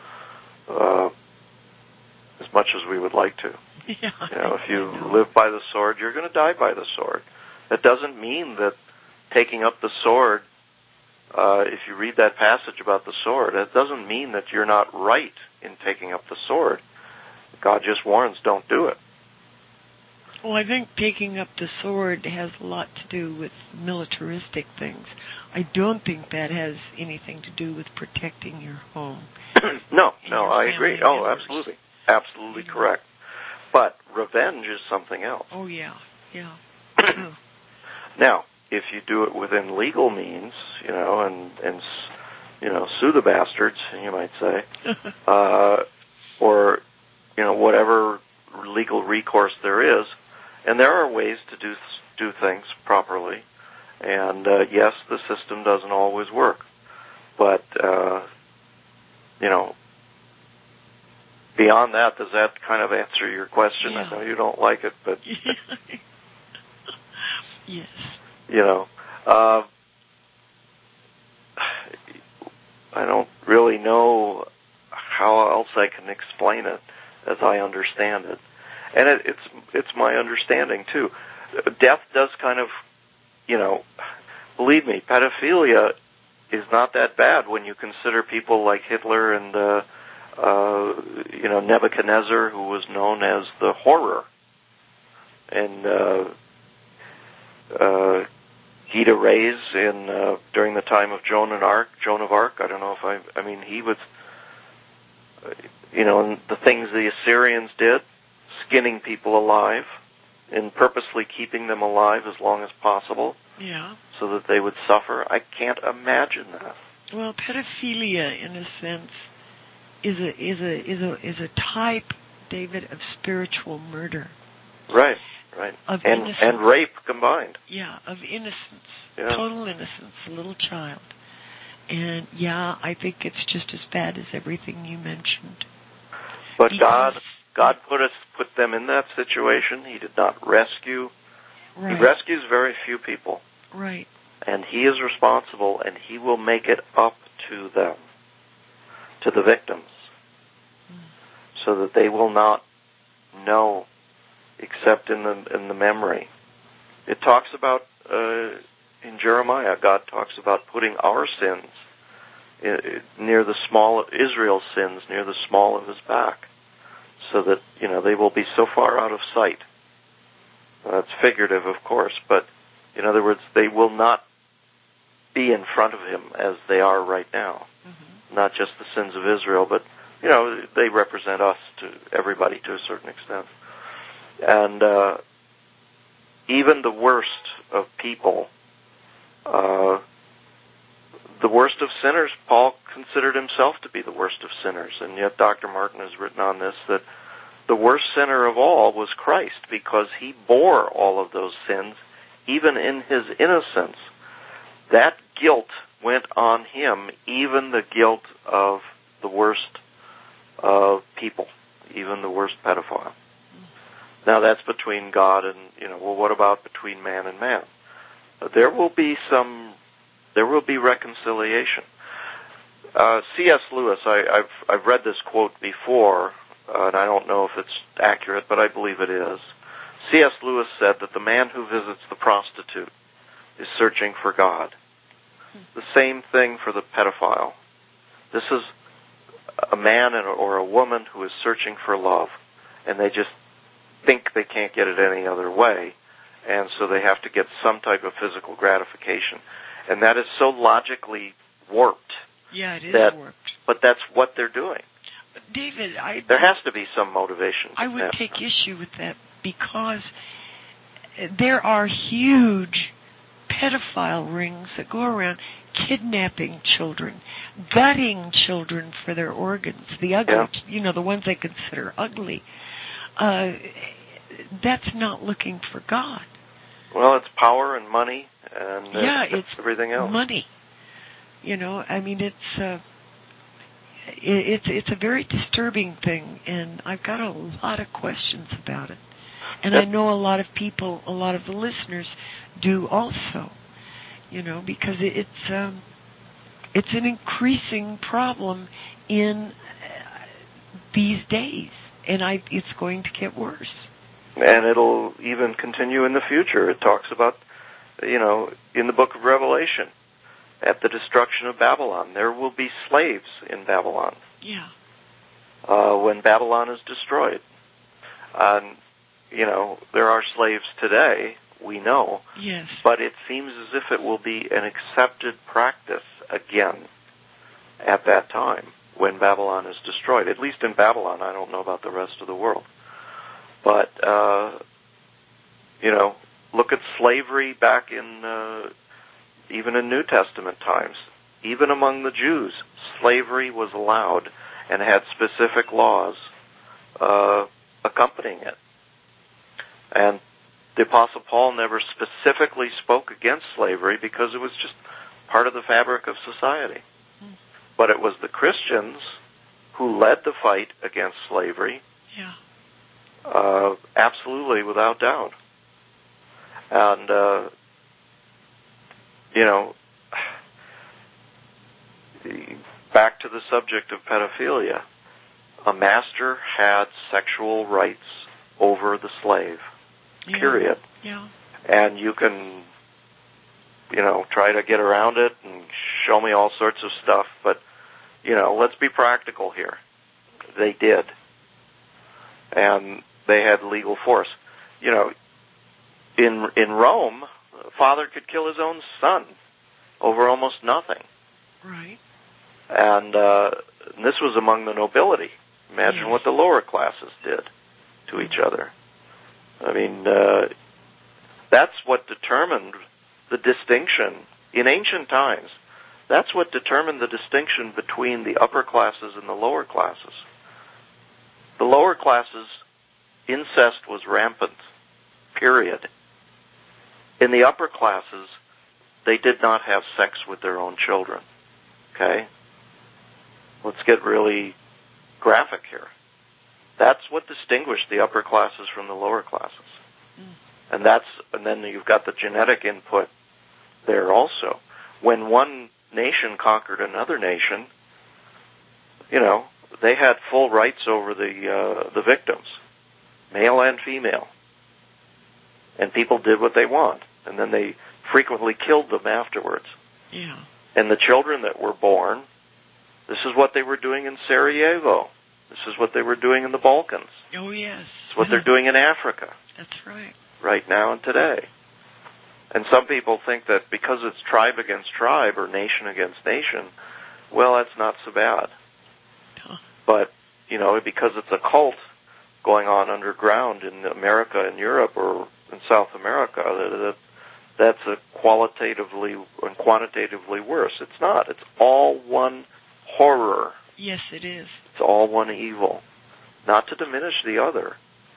as much as we would like to. Yeah, if you live by the sword, you're going to die by the sword. That doesn't mean that taking up the sword, if you read that passage about the sword, it doesn't mean that you're not right in taking up the sword. God just warns, don't do it. Well, I think taking up the sword has a lot to do with militaristic things. I don't think that has anything to do with protecting your home. No, I agree. Oh, absolutely. Absolutely correct. But revenge is something else. Oh, yeah. Now, if you do it within legal means, and sue the bastards, you might say, or, whatever legal recourse there is, and there are ways to do things properly, and yes, the system doesn't always work, but beyond that, does that kind of answer your question? Yeah. I know you don't like it, but yes, don't really know how else I can explain it as I understand it. And it's my understanding too. Death does kind of, believe me, pedophilia is not that bad when you consider people like Hitler and Nebuchadnezzar, who was known as the Horror, and Gita Reyes during the time of Joan of Arc. I don't know if he was, and the things the Assyrians did, skinning people alive and purposely keeping them alive as long as possible, so that they would suffer. I can't imagine that. Well, pedophilia, in a sense, is a type, David, of spiritual murder. Right. Of innocence. And rape combined. Yeah, of innocence. Yeah. Total innocence, a little child. And I think it's just as bad as everything you mentioned. But God put them in that situation. He did not rescue. Right. He rescues very few people. Right. And He is responsible, and He will make it up to them, to the victims, so that they will not know except in the memory. It talks about in Jeremiah, God talks about putting our sins near the small, Israel's sins near the small of His back, so that they will be so far out of sight. That's figurative, of course, but in other words, they will not be in front of Him as they are right now. Mm-hmm. Not just the sins of Israel, but they represent us to everybody to a certain extent. And even the worst of people, the worst of sinners, Paul considered himself to be the worst of sinners, and yet Dr. Martin has written on this that the worst sinner of all was Christ, because He bore all of those sins, even in His innocence. That guilt went on Him, even the guilt of the worst of people, even the worst pedophile. Now that's between God and, what about between man and man? There will be reconciliation. C.S. Lewis, I've read this quote before, and I don't know if it's accurate, but I believe it is. C.S. Lewis said that the man who visits the prostitute is searching for God. The same thing for the pedophile. This is a man or a woman who is searching for love, and they just think they can't get it any other way, and so they have to get some type of physical gratification. And that is so logically warped. Yeah, it is warped. But that's what they're doing. David, there has to be some motivation. I would take issue with that, because there are huge pedophile rings that go around kidnapping children, gutting children for their organs, the ugly, the ones they consider ugly. That's not looking for God. Well, it's power and money and it's everything else. Money. It's a very disturbing thing, and I've got a lot of questions about it. And I know a lot of people, a lot of the listeners do also, because it's an increasing problem in these days, and it's going to get worse. And it'll even continue in the future. It talks about, in the book of Revelation, at the destruction of Babylon, there will be slaves in Babylon. Yeah. When Babylon is destroyed. There are slaves today, we know. Yes. But it seems as if it will be an accepted practice again at that time when Babylon is destroyed. At least in Babylon. I don't know about the rest of the world. But, look at slavery back in, even in New Testament times. Even among the Jews, slavery was allowed and had specific laws accompanying it. And the Apostle Paul never specifically spoke against slavery because it was just part of the fabric of society. But it was the Christians who led the fight against slavery. Yeah. Absolutely, without doubt. And, back to the subject of pedophilia, a master had sexual rights over the slave, period. Yeah. And you can, try to get around it and show me all sorts of stuff, but, let's be practical here. They did. And they had legal force. In Rome, a father could kill his own son over almost nothing. Right. And this was among the nobility. Imagine what the lower classes did to each other. I mean, that's what determined the distinction in ancient times. That's what determined the distinction between the upper classes and the lower classes. The lower classes, incest was rampant, period. In the upper classes, they did not have sex with their own children. Okay? Let's get really graphic here. That's what distinguished the upper classes from the lower classes. And then you've got the genetic input there also. When one nation conquered another nation, they had full rights over the victims, male and female. And people did what they want. And then they frequently killed them afterwards. Yeah. And the children that were born, this is what they were doing in Sarajevo. This is what they were doing in the Balkans. Oh, yes. It's what they're doing in Africa. That's right. Right now and today. And some people think that because it's tribe against tribe or nation against nation, well, that's not so bad. Huh. But, because it's a cult going on underground in America and Europe or in South America, that's a qualitatively and quantitatively worse. It's not. It's all one horror. Yes, it is. It's all one evil. Not to diminish the other.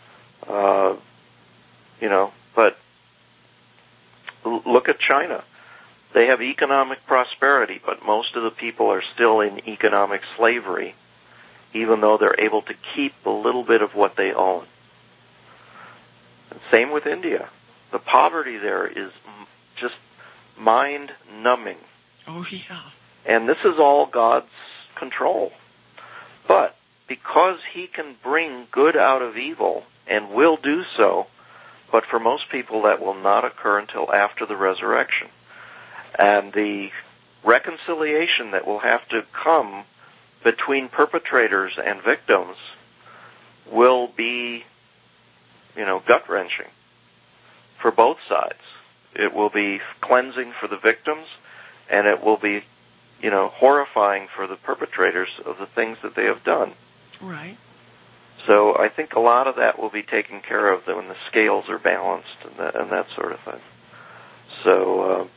But look at China. They have economic prosperity, but most of the people are still in economic slavery, even though they're able to keep a little bit of what they own. And same with India. The poverty there is just mind-numbing. Oh, yeah. And this is all God's control. But because He can bring good out of evil, and will do so, but for most people that will not occur until after the resurrection. And the reconciliation that will have to come between perpetrators and victims will be, gut-wrenching for both sides. It will be cleansing for the victims, and it will be, horrifying for the perpetrators of the things that they have done. Right. So I think a lot of that will be taken care of when the scales are balanced and that sort of thing. So,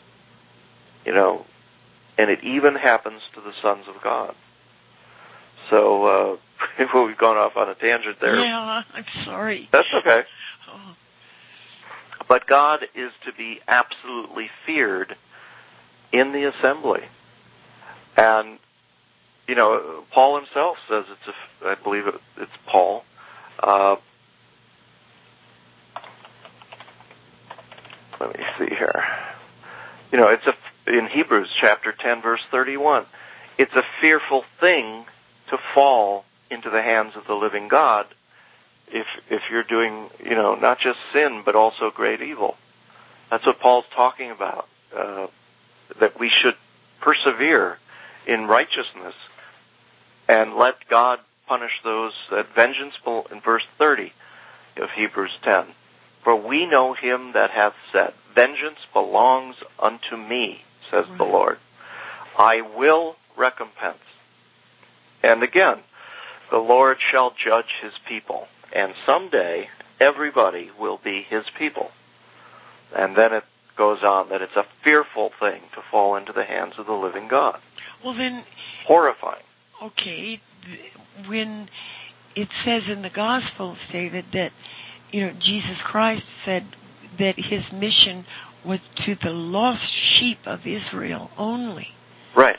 and it even happens to the sons of God. So, we've gone off on a tangent there. Yeah, I'm sorry. That's okay. Oh. But God is to be absolutely feared in the assembly. And, Paul himself says I believe it's Paul. Let me see here. It's in Hebrews chapter 10, verse 31. It's a fearful thing to fall into the hands of the living God if you're doing, not just sin, but also great evil. That's what Paul's talking about, that we should persevere in righteousness and let God punish those that vengeance, in verse 30 of Hebrews 10. For we know him that hath said, vengeance belongs unto me, says the Lord. I will recompense. And again, the Lord shall judge his people. And someday, everybody will be his people. And then it goes on that it's a fearful thing to fall into the hands of the living God. Well, then... Horrifying. Okay, when it says in the Gospels, David, that, Jesus Christ said that his mission was to the lost sheep of Israel only. Right.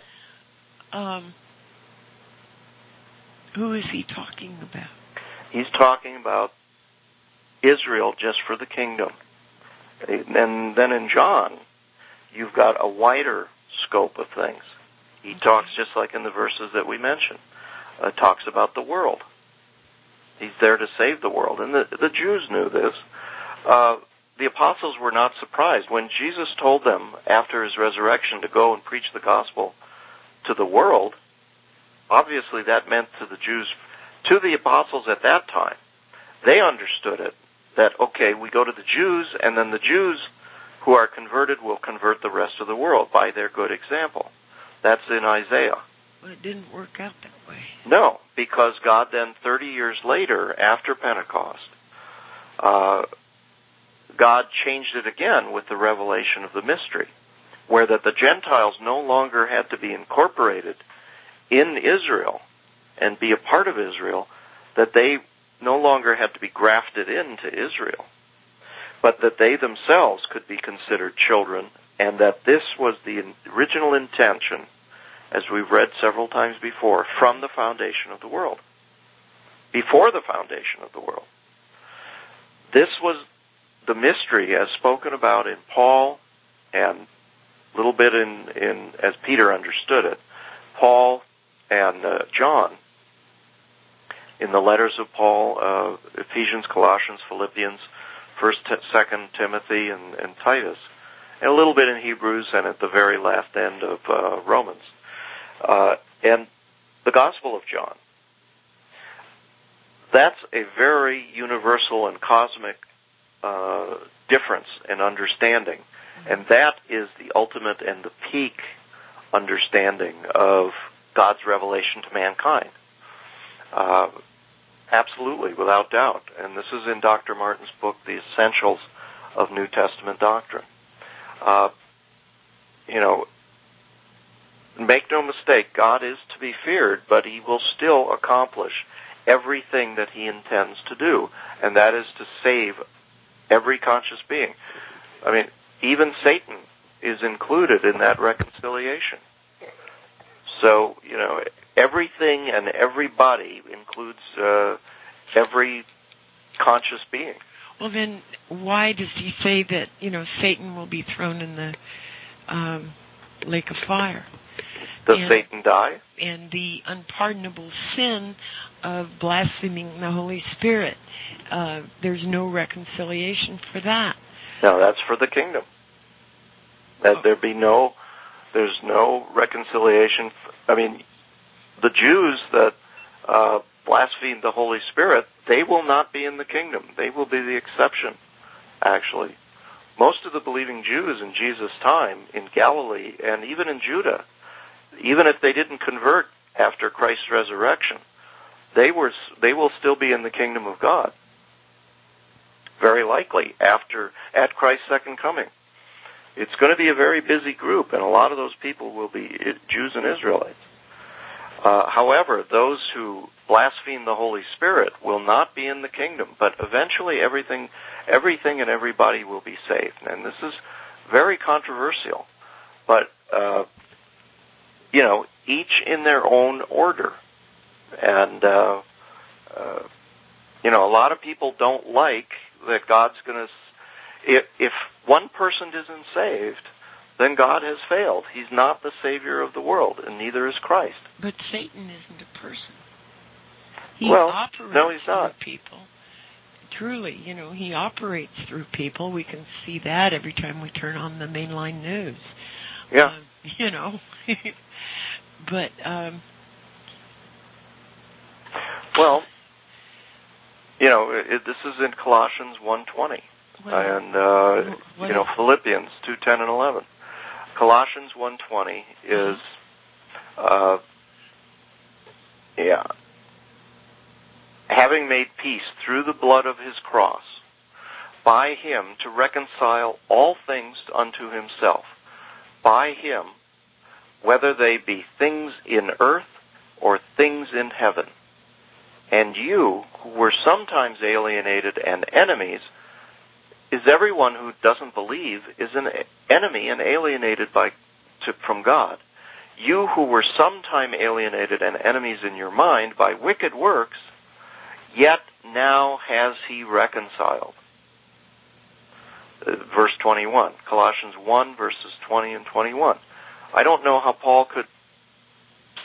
Who is he talking about? He's talking about Israel just for the kingdom. And then in John, you've got a wider scope of things. He talks just like in the verses that we mentioned. Talks about the world. He's there to save the world. And the Jews knew this. The apostles were not surprised. When Jesus told them after his resurrection to go and preach the gospel to the world, obviously that meant to the Jews, to the apostles at that time, they understood it, that, okay, we go to the Jews, and then the Jews who are converted will convert the rest of the world by their good example. That's in Isaiah. Well, it didn't work out that way. No, because God then, 30 years later, after Pentecost, God changed it again with the revelation of the mystery, where that the Gentiles no longer had to be incorporated in Israel and be a part of Israel, that they no longer had to be grafted into Israel, but that they themselves could be considered children, and that this was the original intention, as we've read several times before, from the foundation of the world. Before the foundation of the world. This was the mystery as spoken about in Paul and a little bit in as Peter understood it, Paul and John, in the letters of Paul, Ephesians, Colossians, Philippians, 1st, 2nd Timothy, and Titus, and a little bit in Hebrews, and at the very last end of Romans. And the Gospel of John. That's a very universal and cosmic difference in understanding. And that is the ultimate and the peak understanding of God's revelation to mankind. Absolutely, without doubt. And this is in Dr. Martin's book, The Essentials of New Testament Doctrine. Make no mistake, God is to be feared, but he will still accomplish everything that he intends to do, and that is to save every conscious being. I mean, even Satan is included in that reconciliation. So, everything and everybody includes every conscious being. Well, then, why does he say that, Satan will be thrown in the lake of fire? Does Satan die? And the unpardonable sin of blaspheming the Holy Spirit, there's no reconciliation for that. No, that's for the kingdom. That there's no reconciliation. The Jews that blaspheme the Holy Spirit, they will not be in the kingdom. They will be the exception, actually. Most of the believing Jews in Jesus' time, in Galilee, and even in Judah, even if they didn't convert after Christ's resurrection, they will still be in the kingdom of God. Very likely at Christ's second coming. It's going to be a very busy group, and a lot of those people will be Jews and Israelites. However, those who blaspheme the Holy Spirit will not be in the kingdom, but eventually everything and everybody will be saved. And this is very controversial, but each in their own order. And a lot of people don't like that God's going to. If one person isn't saved, then God has failed. He's not the Savior of the world, and neither is Christ. But Satan isn't a person. He operates he's not. Through people. Truly, he operates through people. We can see that every time we turn on the mainline news. Yeah. But, this is in Colossians 1:20. And, Philippians 2:10 and 11. Colossians 1:20 is, having made peace through the blood of his cross, by him to reconcile all things unto himself, by him, whether they be things in earth or things in heaven. And you, who were sometimes alienated and enemies, is everyone who doesn't believe is an enemy and alienated from God. You who were sometime alienated and enemies in your mind by wicked works, yet now has he reconciled. Verse 21, Colossians 1, verses 20 and 21. I don't know how Paul could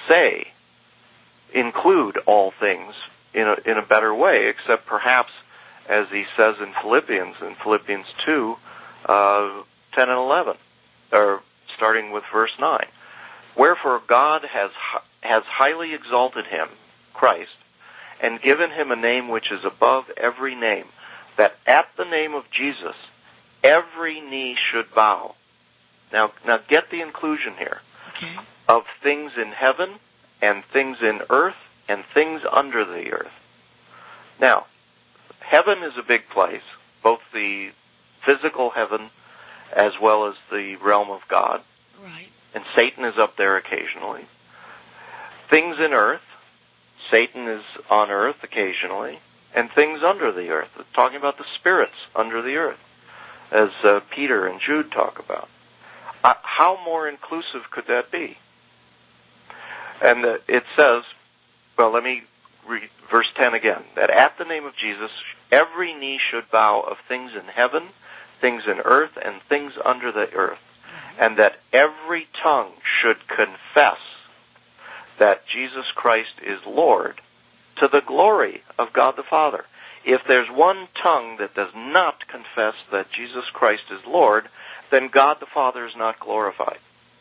say include all things in a better way, except perhaps, as he says in Philippians 2, 10 and 11, or starting with verse 9. Wherefore God has highly exalted him, Christ, and given him a name which is above every name, that at the name of Jesus every knee should bow. Now get the inclusion here. Okay. Of things in heaven and things in earth and things under the earth. Now, heaven is a big place, both the physical heaven as well as the realm of God. Right. And Satan is up there occasionally. Things in earth, Satan is on earth occasionally, and things under the earth, talking about the spirits under the earth, as Peter and Jude talk about. How more inclusive could that be? And it says, well, let me read verse 10 again, that at the name of Jesus, every knee should bow of things in heaven, things in earth, and things under the earth, and that every tongue should confess that Jesus Christ is Lord, to the glory of God the Father. If there's one tongue that does not confess that Jesus Christ is Lord, then God the Father is not glorified.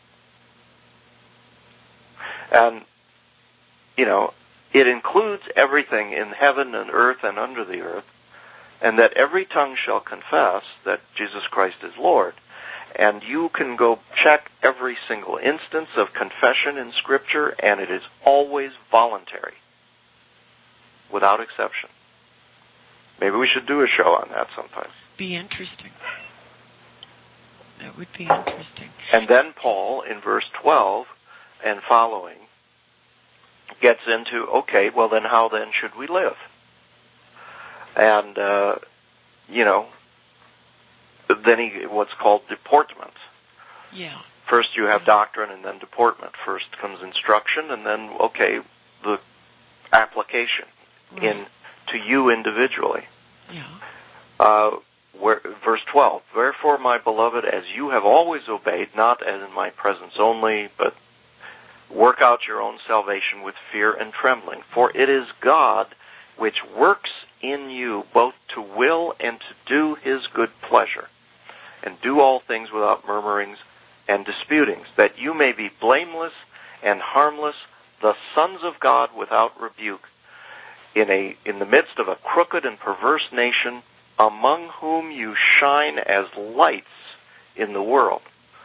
And, it includes everything in heaven and earth and under the earth, and that every tongue shall confess that Jesus Christ is Lord. And you can go check every single instance of confession in Scripture, and it is always voluntary, without exception. Maybe we should do a show on that sometime. Be interesting. That would be interesting. And then Paul, in verse 12 and following, gets into, okay, well then how then should we live? And, then what's called deportment. Yeah. First you have doctrine and then deportment. First comes instruction and then, okay, the application to you individually. Yeah. Verse 12, wherefore, my beloved, as you have always obeyed, not as in my presence only, but work out your own salvation with fear and trembling. For it is God which works in you both to will and to do his good pleasure, and do all things without murmurings and disputings, that you may be blameless and harmless, the sons of God without rebuke, in the midst of a crooked and perverse nation, among whom you shine as lights in the world.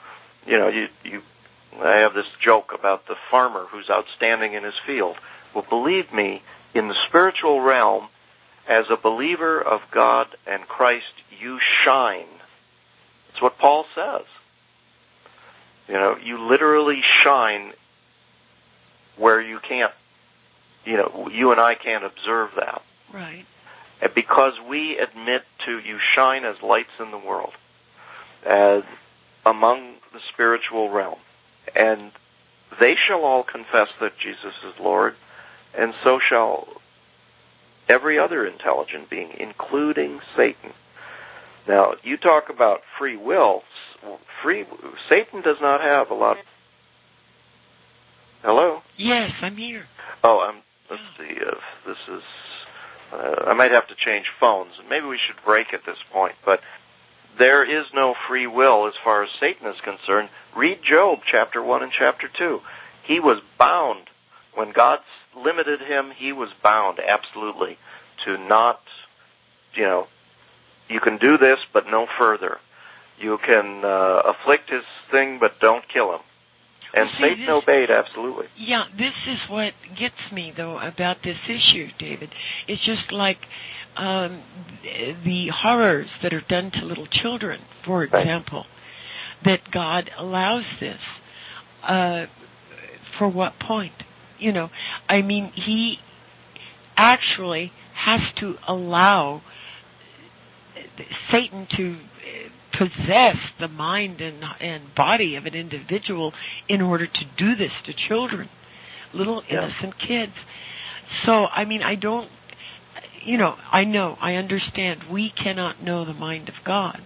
I have this joke about the farmer who's outstanding in his field. Well, believe me, in the spiritual realm, as a believer of God and Christ, you shine. That's what Paul says. You literally shine where you can't, you and I can't observe that. Right. Because we admit you shine as lights in the world, as among the spiritual realm. And they shall all confess that Jesus is Lord, and so shall every other intelligent being, including Satan. Now, you talk about free will. Satan does not have a lot. Hello? Yes, I'm here. Oh, let's see if this is... I might have to change phones. Maybe we should break at this point, but there is no free will as far as Satan is concerned. Read Job, chapter 1 and chapter 2. He was bound. When God limited him, he was bound, absolutely, to not, you can do this, but no further. You can afflict his thing, but don't kill him. And Satan obeyed, absolutely. Yeah, this is what gets me, though, about this issue, David. It's just like the horrors that are done to little children, for example, that God allows this. For what point? He actually has to allow Satan to possess the mind and body of an individual in order to do this to children, little innocent kids. So, I understand we cannot know the mind of God.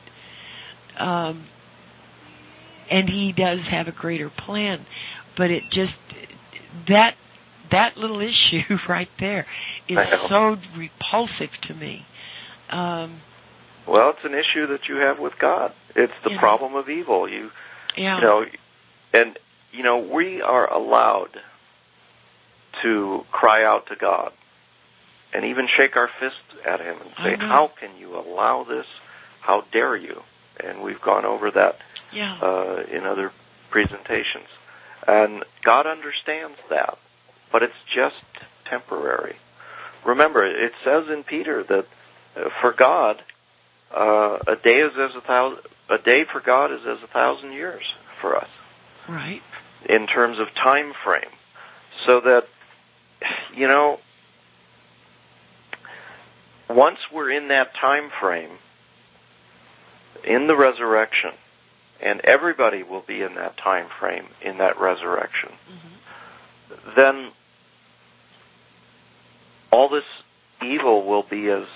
And he does have a greater plan, but that little issue right there is so repulsive to me. Well, it's an issue that you have with God. It's the problem of evil. You know, and we are allowed to cry out to God and even shake our fist at Him and say, "How can you allow this? How dare you?" And we've gone over that in other presentations. And God understands that, but it's just temporary. Remember, it says in Peter that for God, a day for God is as 1,000 years for us. Right. In terms of time frame. So that, once we're in that time frame, in the resurrection, and everybody will be in that time frame, in that resurrection, then all this evil will be as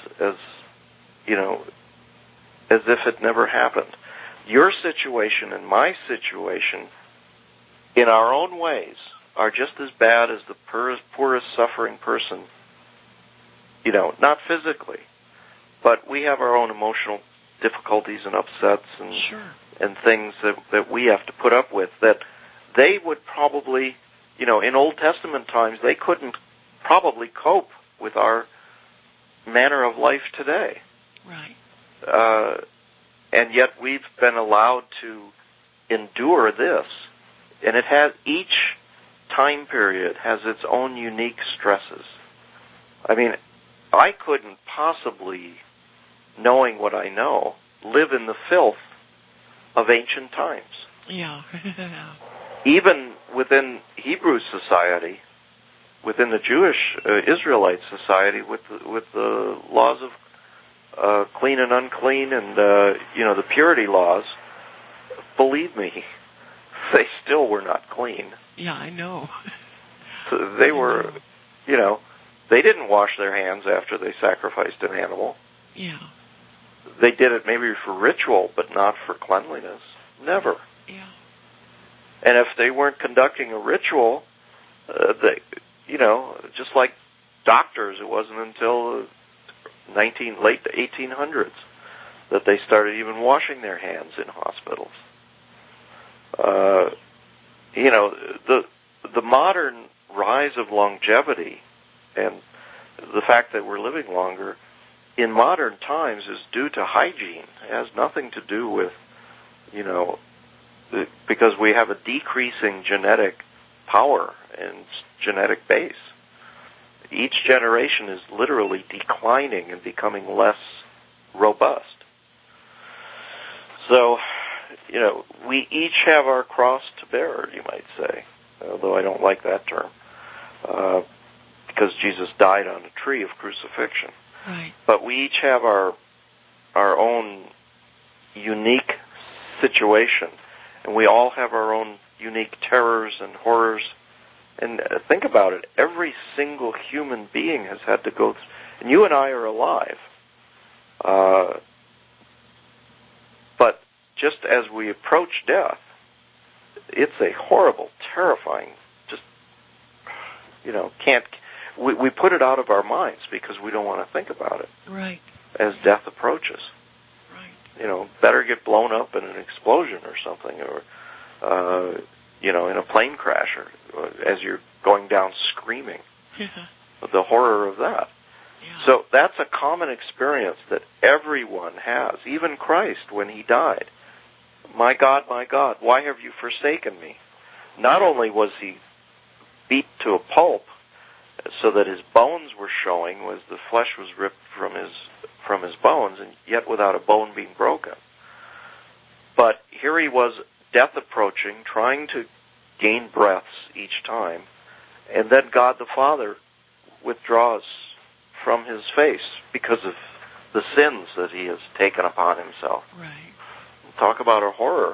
if it never happened. Your situation and my situation, in our own ways, are just as bad as the poorest suffering person, not physically, but we have our own emotional difficulties and upsets and things that we have to put up with that they would probably, in Old Testament times, they couldn't probably cope with our manner of life today. Right. And yet we've been allowed to endure this. And each time period has its own unique stresses. I mean, I couldn't possibly, knowing what I know, live in the filth of ancient times. Yeah. Even within Hebrew society, within the Jewish Israelite society, with the laws of clean and unclean, and the purity laws, believe me, they still were not clean. Yeah, I know. So they were, they didn't wash their hands after they sacrificed an animal. Yeah. They did it maybe for ritual, but not for cleanliness. Never. Yeah. And if they weren't conducting a ritual, just like doctors, it wasn't until late 1800s that they started even washing their hands in hospitals. The modern rise of longevity and the fact that we're living longer in modern times is due to hygiene. It has nothing to do with, because we have a decreasing genetic power and genetic base. Each generation is literally declining and becoming less robust. So, we each have our cross to bear, you might say, although I don't like that term, because Jesus died on a tree of crucifixion. Right. But we each have our own unique situation, and we all have our own unique terrors and horrors. And think about it, every single human being has had to go through, and you and I are alive. But just as we approach death, it's a horrible, terrifying, we put it out of our minds because we don't want to think about it. Right. As death approaches. Right. Better get blown up in an explosion or something, or, in a plane crash, or as you're going down screaming. Yeah. The horror of that. Yeah. So that's a common experience that everyone has, even Christ when He died. My God, why have you forsaken me? Not only was He beat to a pulp so that His bones were showing, was the flesh was ripped from his bones, and yet without a bone being broken. But here He was, death approaching, trying to gain breaths each time, and then God the Father withdraws from His face because of the sins that He has taken upon Himself. Right. Talk about a horror.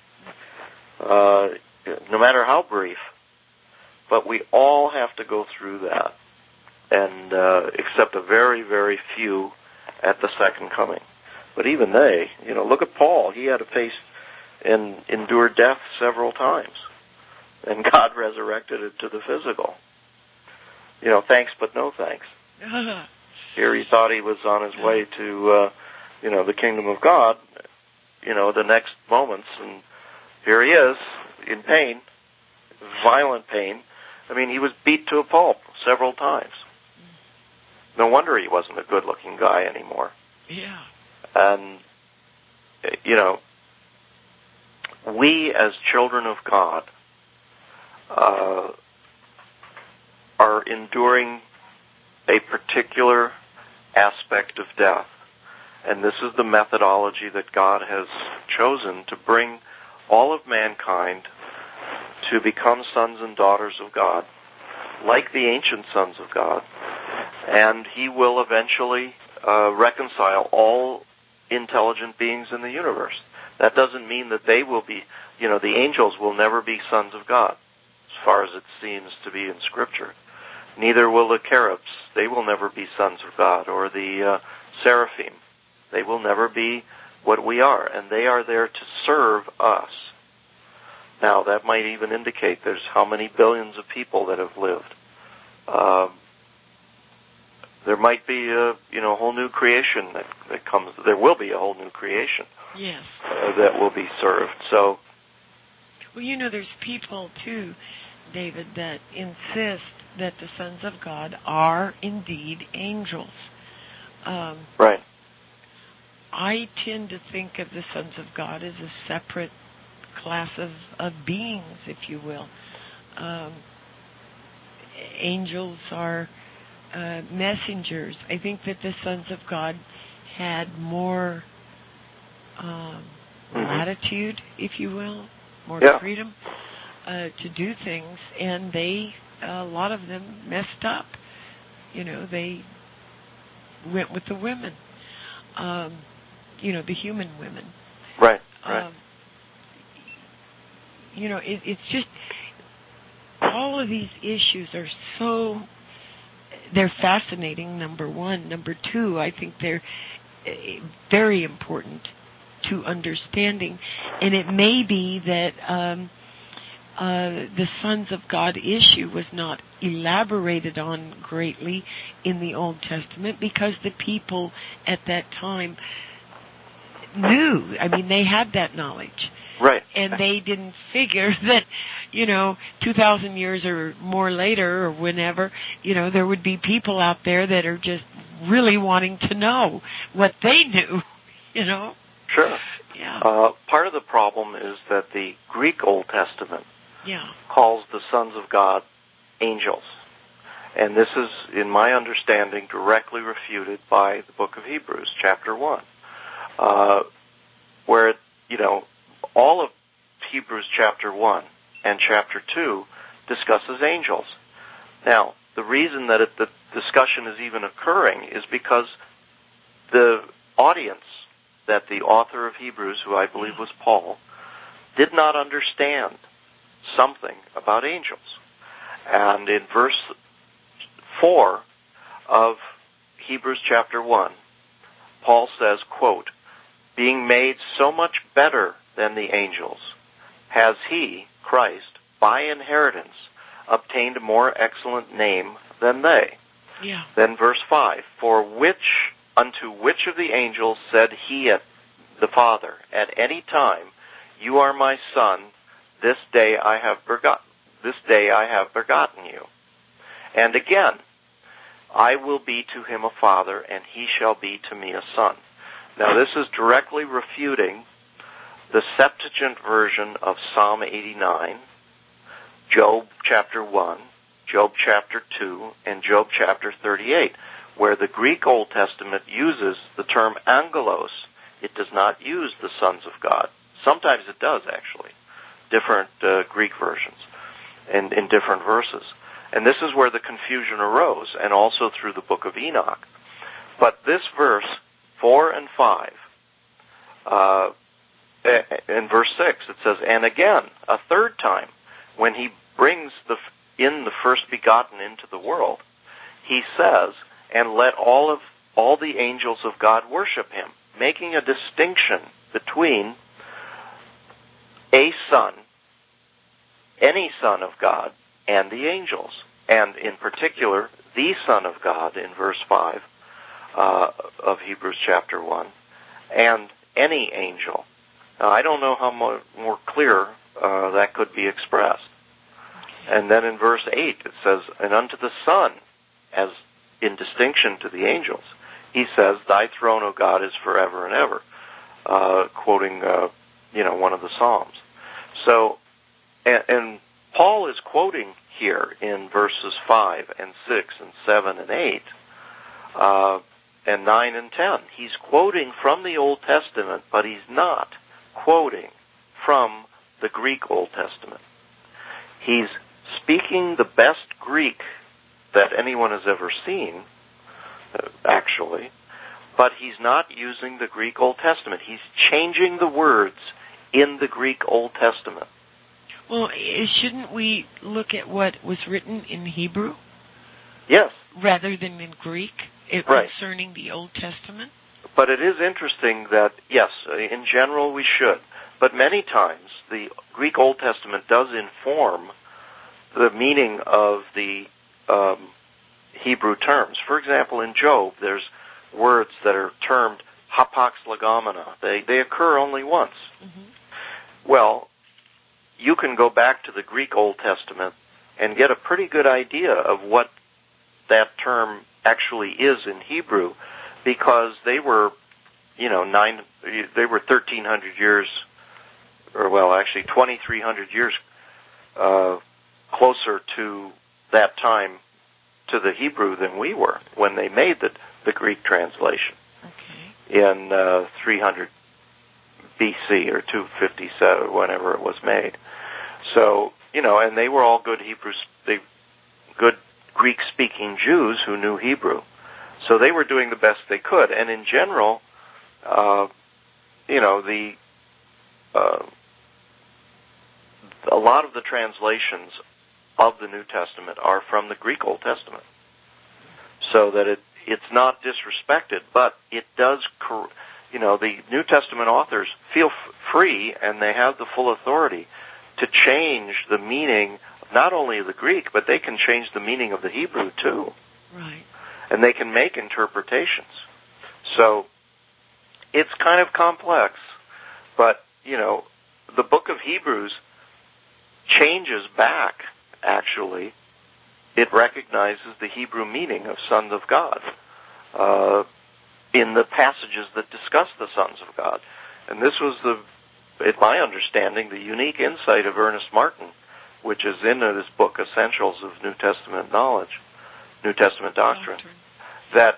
No matter how brief. But we all have to go through that, and except a very, very few at the second coming. But even they, look at Paul. He had to face and endure death several times. and God resurrected it to the physical. Thanks but no thanks. Here he thought he was on his way to, the kingdom of God, the next moments, and here he is in pain, violent pain. I mean, he was beat to a pulp several times. No wonder he wasn't a good-looking guy anymore. Yeah. And, we as children of God are enduring a particular aspect of death. And this is the methodology that God has chosen to bring all of mankind to become sons and daughters of God, like the ancient sons of God. And he will eventually reconcile all intelligent beings in the universe. That doesn't mean that they will be, the angels will never be sons of God, as far as it seems to be in Scripture. Neither will the cherubs. They will never be sons of God, or the seraphim. They will never be what we are, and they are there to serve us. Now, that might even indicate there's how many billions of people that have lived. There might be a whole new creation that comes. There will be a whole new creation. Yes. That will be served. So. Well, there's people too, David, that insist that the sons of God are indeed angels. Right. I tend to think of the sons of God as a separate class of beings, if you will. Angels are messengers. I think that the sons of God had more latitude, if you will, more freedom to do things, and a lot of them messed up. They went with the women, the human women. Right, right. It's just, all of these issues are they're fascinating, number one. Number two, I think they're very important to understanding. And it may be that the sons of God issue was not elaborated on greatly in the Old Testament because the people at that time knew. I mean, they had that knowledge. Right. And they didn't figure that, 2,000 years or more later or whenever, there would be people out there that are just really wanting to know what they knew, Sure. Yeah. Part of the problem is that the Greek Old Testament calls the sons of God angels. And this is, in my understanding, directly refuted by the book of Hebrews, chapter 1, where, all of Hebrews chapter 1 and chapter 2 discusses angels. Now, the reason that the discussion is even occurring is because the audience that the author of Hebrews, who I believe was Paul, did not understand something about angels. And in verse 4 of Hebrews chapter 1, Paul says, quote, "Being made so much better than the angels, has he, Christ, by inheritance, obtained a more excellent name than they." Yeah. Then verse 5, unto which of the angels said he at the Father, at any time, "You are my son, this day I have begotten you." And again, "I will be to him a father, and he shall be to me a son." Now this is directly refuting the Septuagint version of Psalm 89, Job chapter 1, Job chapter 2, and Job chapter 38, where the Greek Old Testament uses the term angelos. It does not use the sons of God. Sometimes it does, actually. Different Greek versions and in different verses. And this is where the confusion arose, and also through the book of Enoch. But this verse, 4 and 5, in verse 6, it says, "And again, a third time, when he brings the first begotten into the world, he says, and let all the angels of God worship him," making a distinction between a son, any son of God and the angels, and in particular, the Son of God in verse 5 of Hebrews chapter 1, and any angel. Now, I don't know how more clear that could be expressed. And then in verse 8 it says, and unto the Son, as in distinction to the angels, he says, thy throne, O God, is forever and ever, quoting one of the Psalms. So, and Paul is quoting here in verses 5 and 6 and 7 and 8, and 9 and 10. He's quoting from the Old Testament, but he's not quoting from the Greek Old Testament. He's speaking the best Greek that anyone has ever seen, actually, but he's not using the Greek Old Testament. He's changing the words in the Greek Old Testament. Well, shouldn't we look at what was written in Hebrew? Yes. Rather than in Greek, right, concerning the Old Testament? But it is interesting that, yes, in general we should, but many times the Greek Old Testament does inform the meaning of the Hebrew terms. For example, in Job, there's words that are termed hapax legomena. They occur only once. Mm-hmm. Well, you can go back to the Greek Old Testament and get a pretty good idea of what that term actually is in Hebrew, because they were, they were 1,300 years, or well, actually 2,300 years closer to that time to the Hebrew than we were when they made the Greek translation. Okay. In 300 BC or 257, whenever it was made. So, and they were all good good Greek-speaking Jews who knew Hebrew. So they were doing the best they could. And in general, a lot of the translations of the New Testament are from the Greek Old Testament. So that it's not disrespected, but it does, the New Testament authors feel free, and they have the full authority to change the meaning not only of the Greek, but they can change the meaning of the Hebrew too. Right. And they can make interpretations. So it's kind of complex, but, the book of Hebrews changes back, actually. It recognizes the Hebrew meaning of sons of God in the passages that discuss the sons of God. And this was in my understanding, the unique insight of Ernest Martin, which is in this book, Essentials of New Testament Knowledge, New Testament Doctrine, that,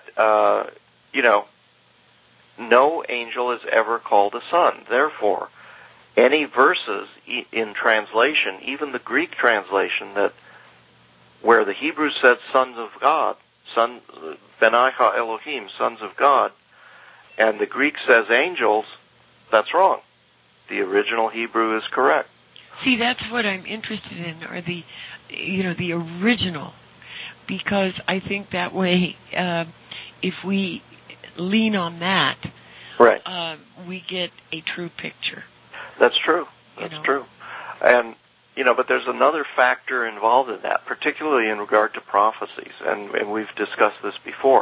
no angel is ever called a son. Therefore, any verses in translation, even the Greek translation, where the Hebrew said sons of God, Benaicha Elohim, sons of God, and the Greek says angels, that's wrong. The original Hebrew is correct. See, that's what I'm interested in, are the original, because I think that way, if we lean on that, right, we get a true picture. That's true. That's true. And, but there's another factor involved in that, particularly in regard to prophecies, and we've discussed this before.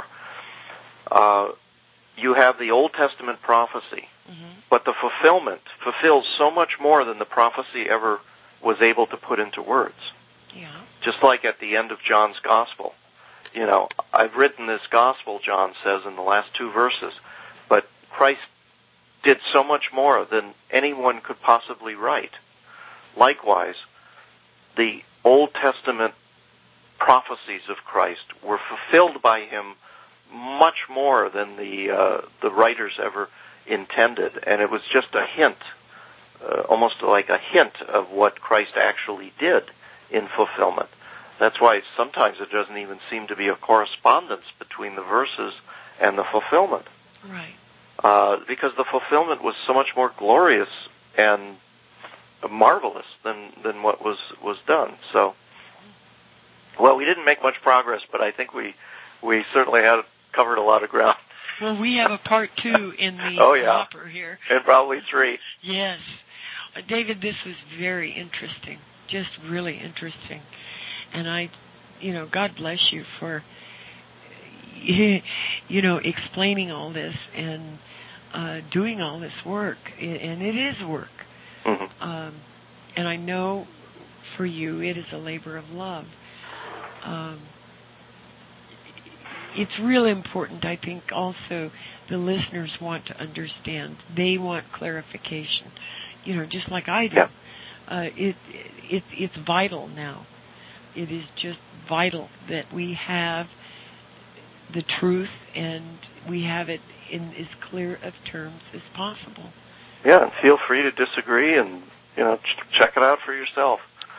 You have the Old Testament prophecy, mm-hmm. but the fulfillment fulfills so much more than the prophecy ever was able to put into words. Yeah. Just like at the end of John's Gospel. I've written this Gospel, John says in the last 2 verses, but Christ did so much more than anyone could possibly write. Likewise, the Old Testament prophecies of Christ were fulfilled by him much more than the writers ever intended, and it was just a hint, almost like a hint of what Christ actually did in fulfillment. That's why sometimes it doesn't even seem to be a correspondence between the verses and the fulfillment. Right. Because the fulfillment was so much more glorious and marvelous than what was done. So, well, we didn't make much progress, but I think we certainly had covered a lot of ground. Well, we have a part 2 in the hopper here. And probably 3. Yes. David, this was very interesting. just really interesting. And God bless you for, explaining all this and doing all this work. And it is work. Mm-hmm. And I know for you it is a labor of love. It's real important, I think, also the listeners want to understand. They want clarification, just like I do. Yeah. It's vital now. It is just vital that we have the truth and we have it in as clear of terms as possible. Yeah, and feel free to disagree and, check it out for yourself.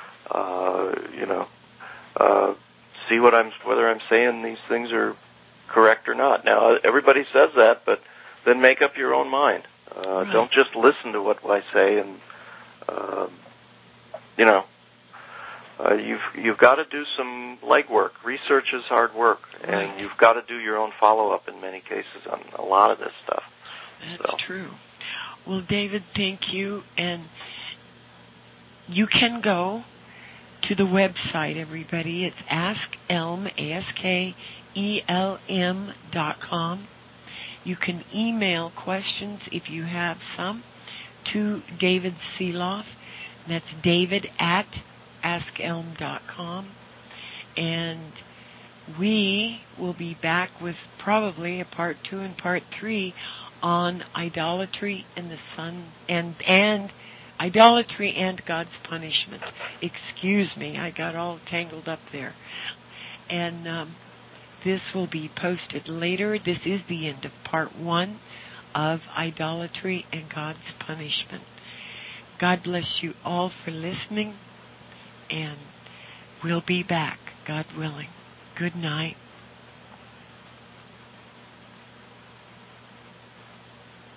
See whether I'm saying these things are correct or not. Now, everybody says that, but then make up your own mind. Right. Don't just listen to what I say, and you've got to do some legwork. Research is hard work, and right. You've got to do your own follow-up in many cases on a lot of this stuff. That's true. Well, David, thank you, and you can go to the website, everybody. It's AskElm, AskElm.com. You can email questions if you have some to David Seeloff. That's David at AskElm.com. And we will be back with probably a part 2 and part 3 on idolatry and the Son and idolatry and God's punishment. Excuse me, I got all tangled up there. And this will be posted later. This is the end of part 1 of idolatry and God's punishment. God bless you all for listening, and we'll be back, God willing. Good night.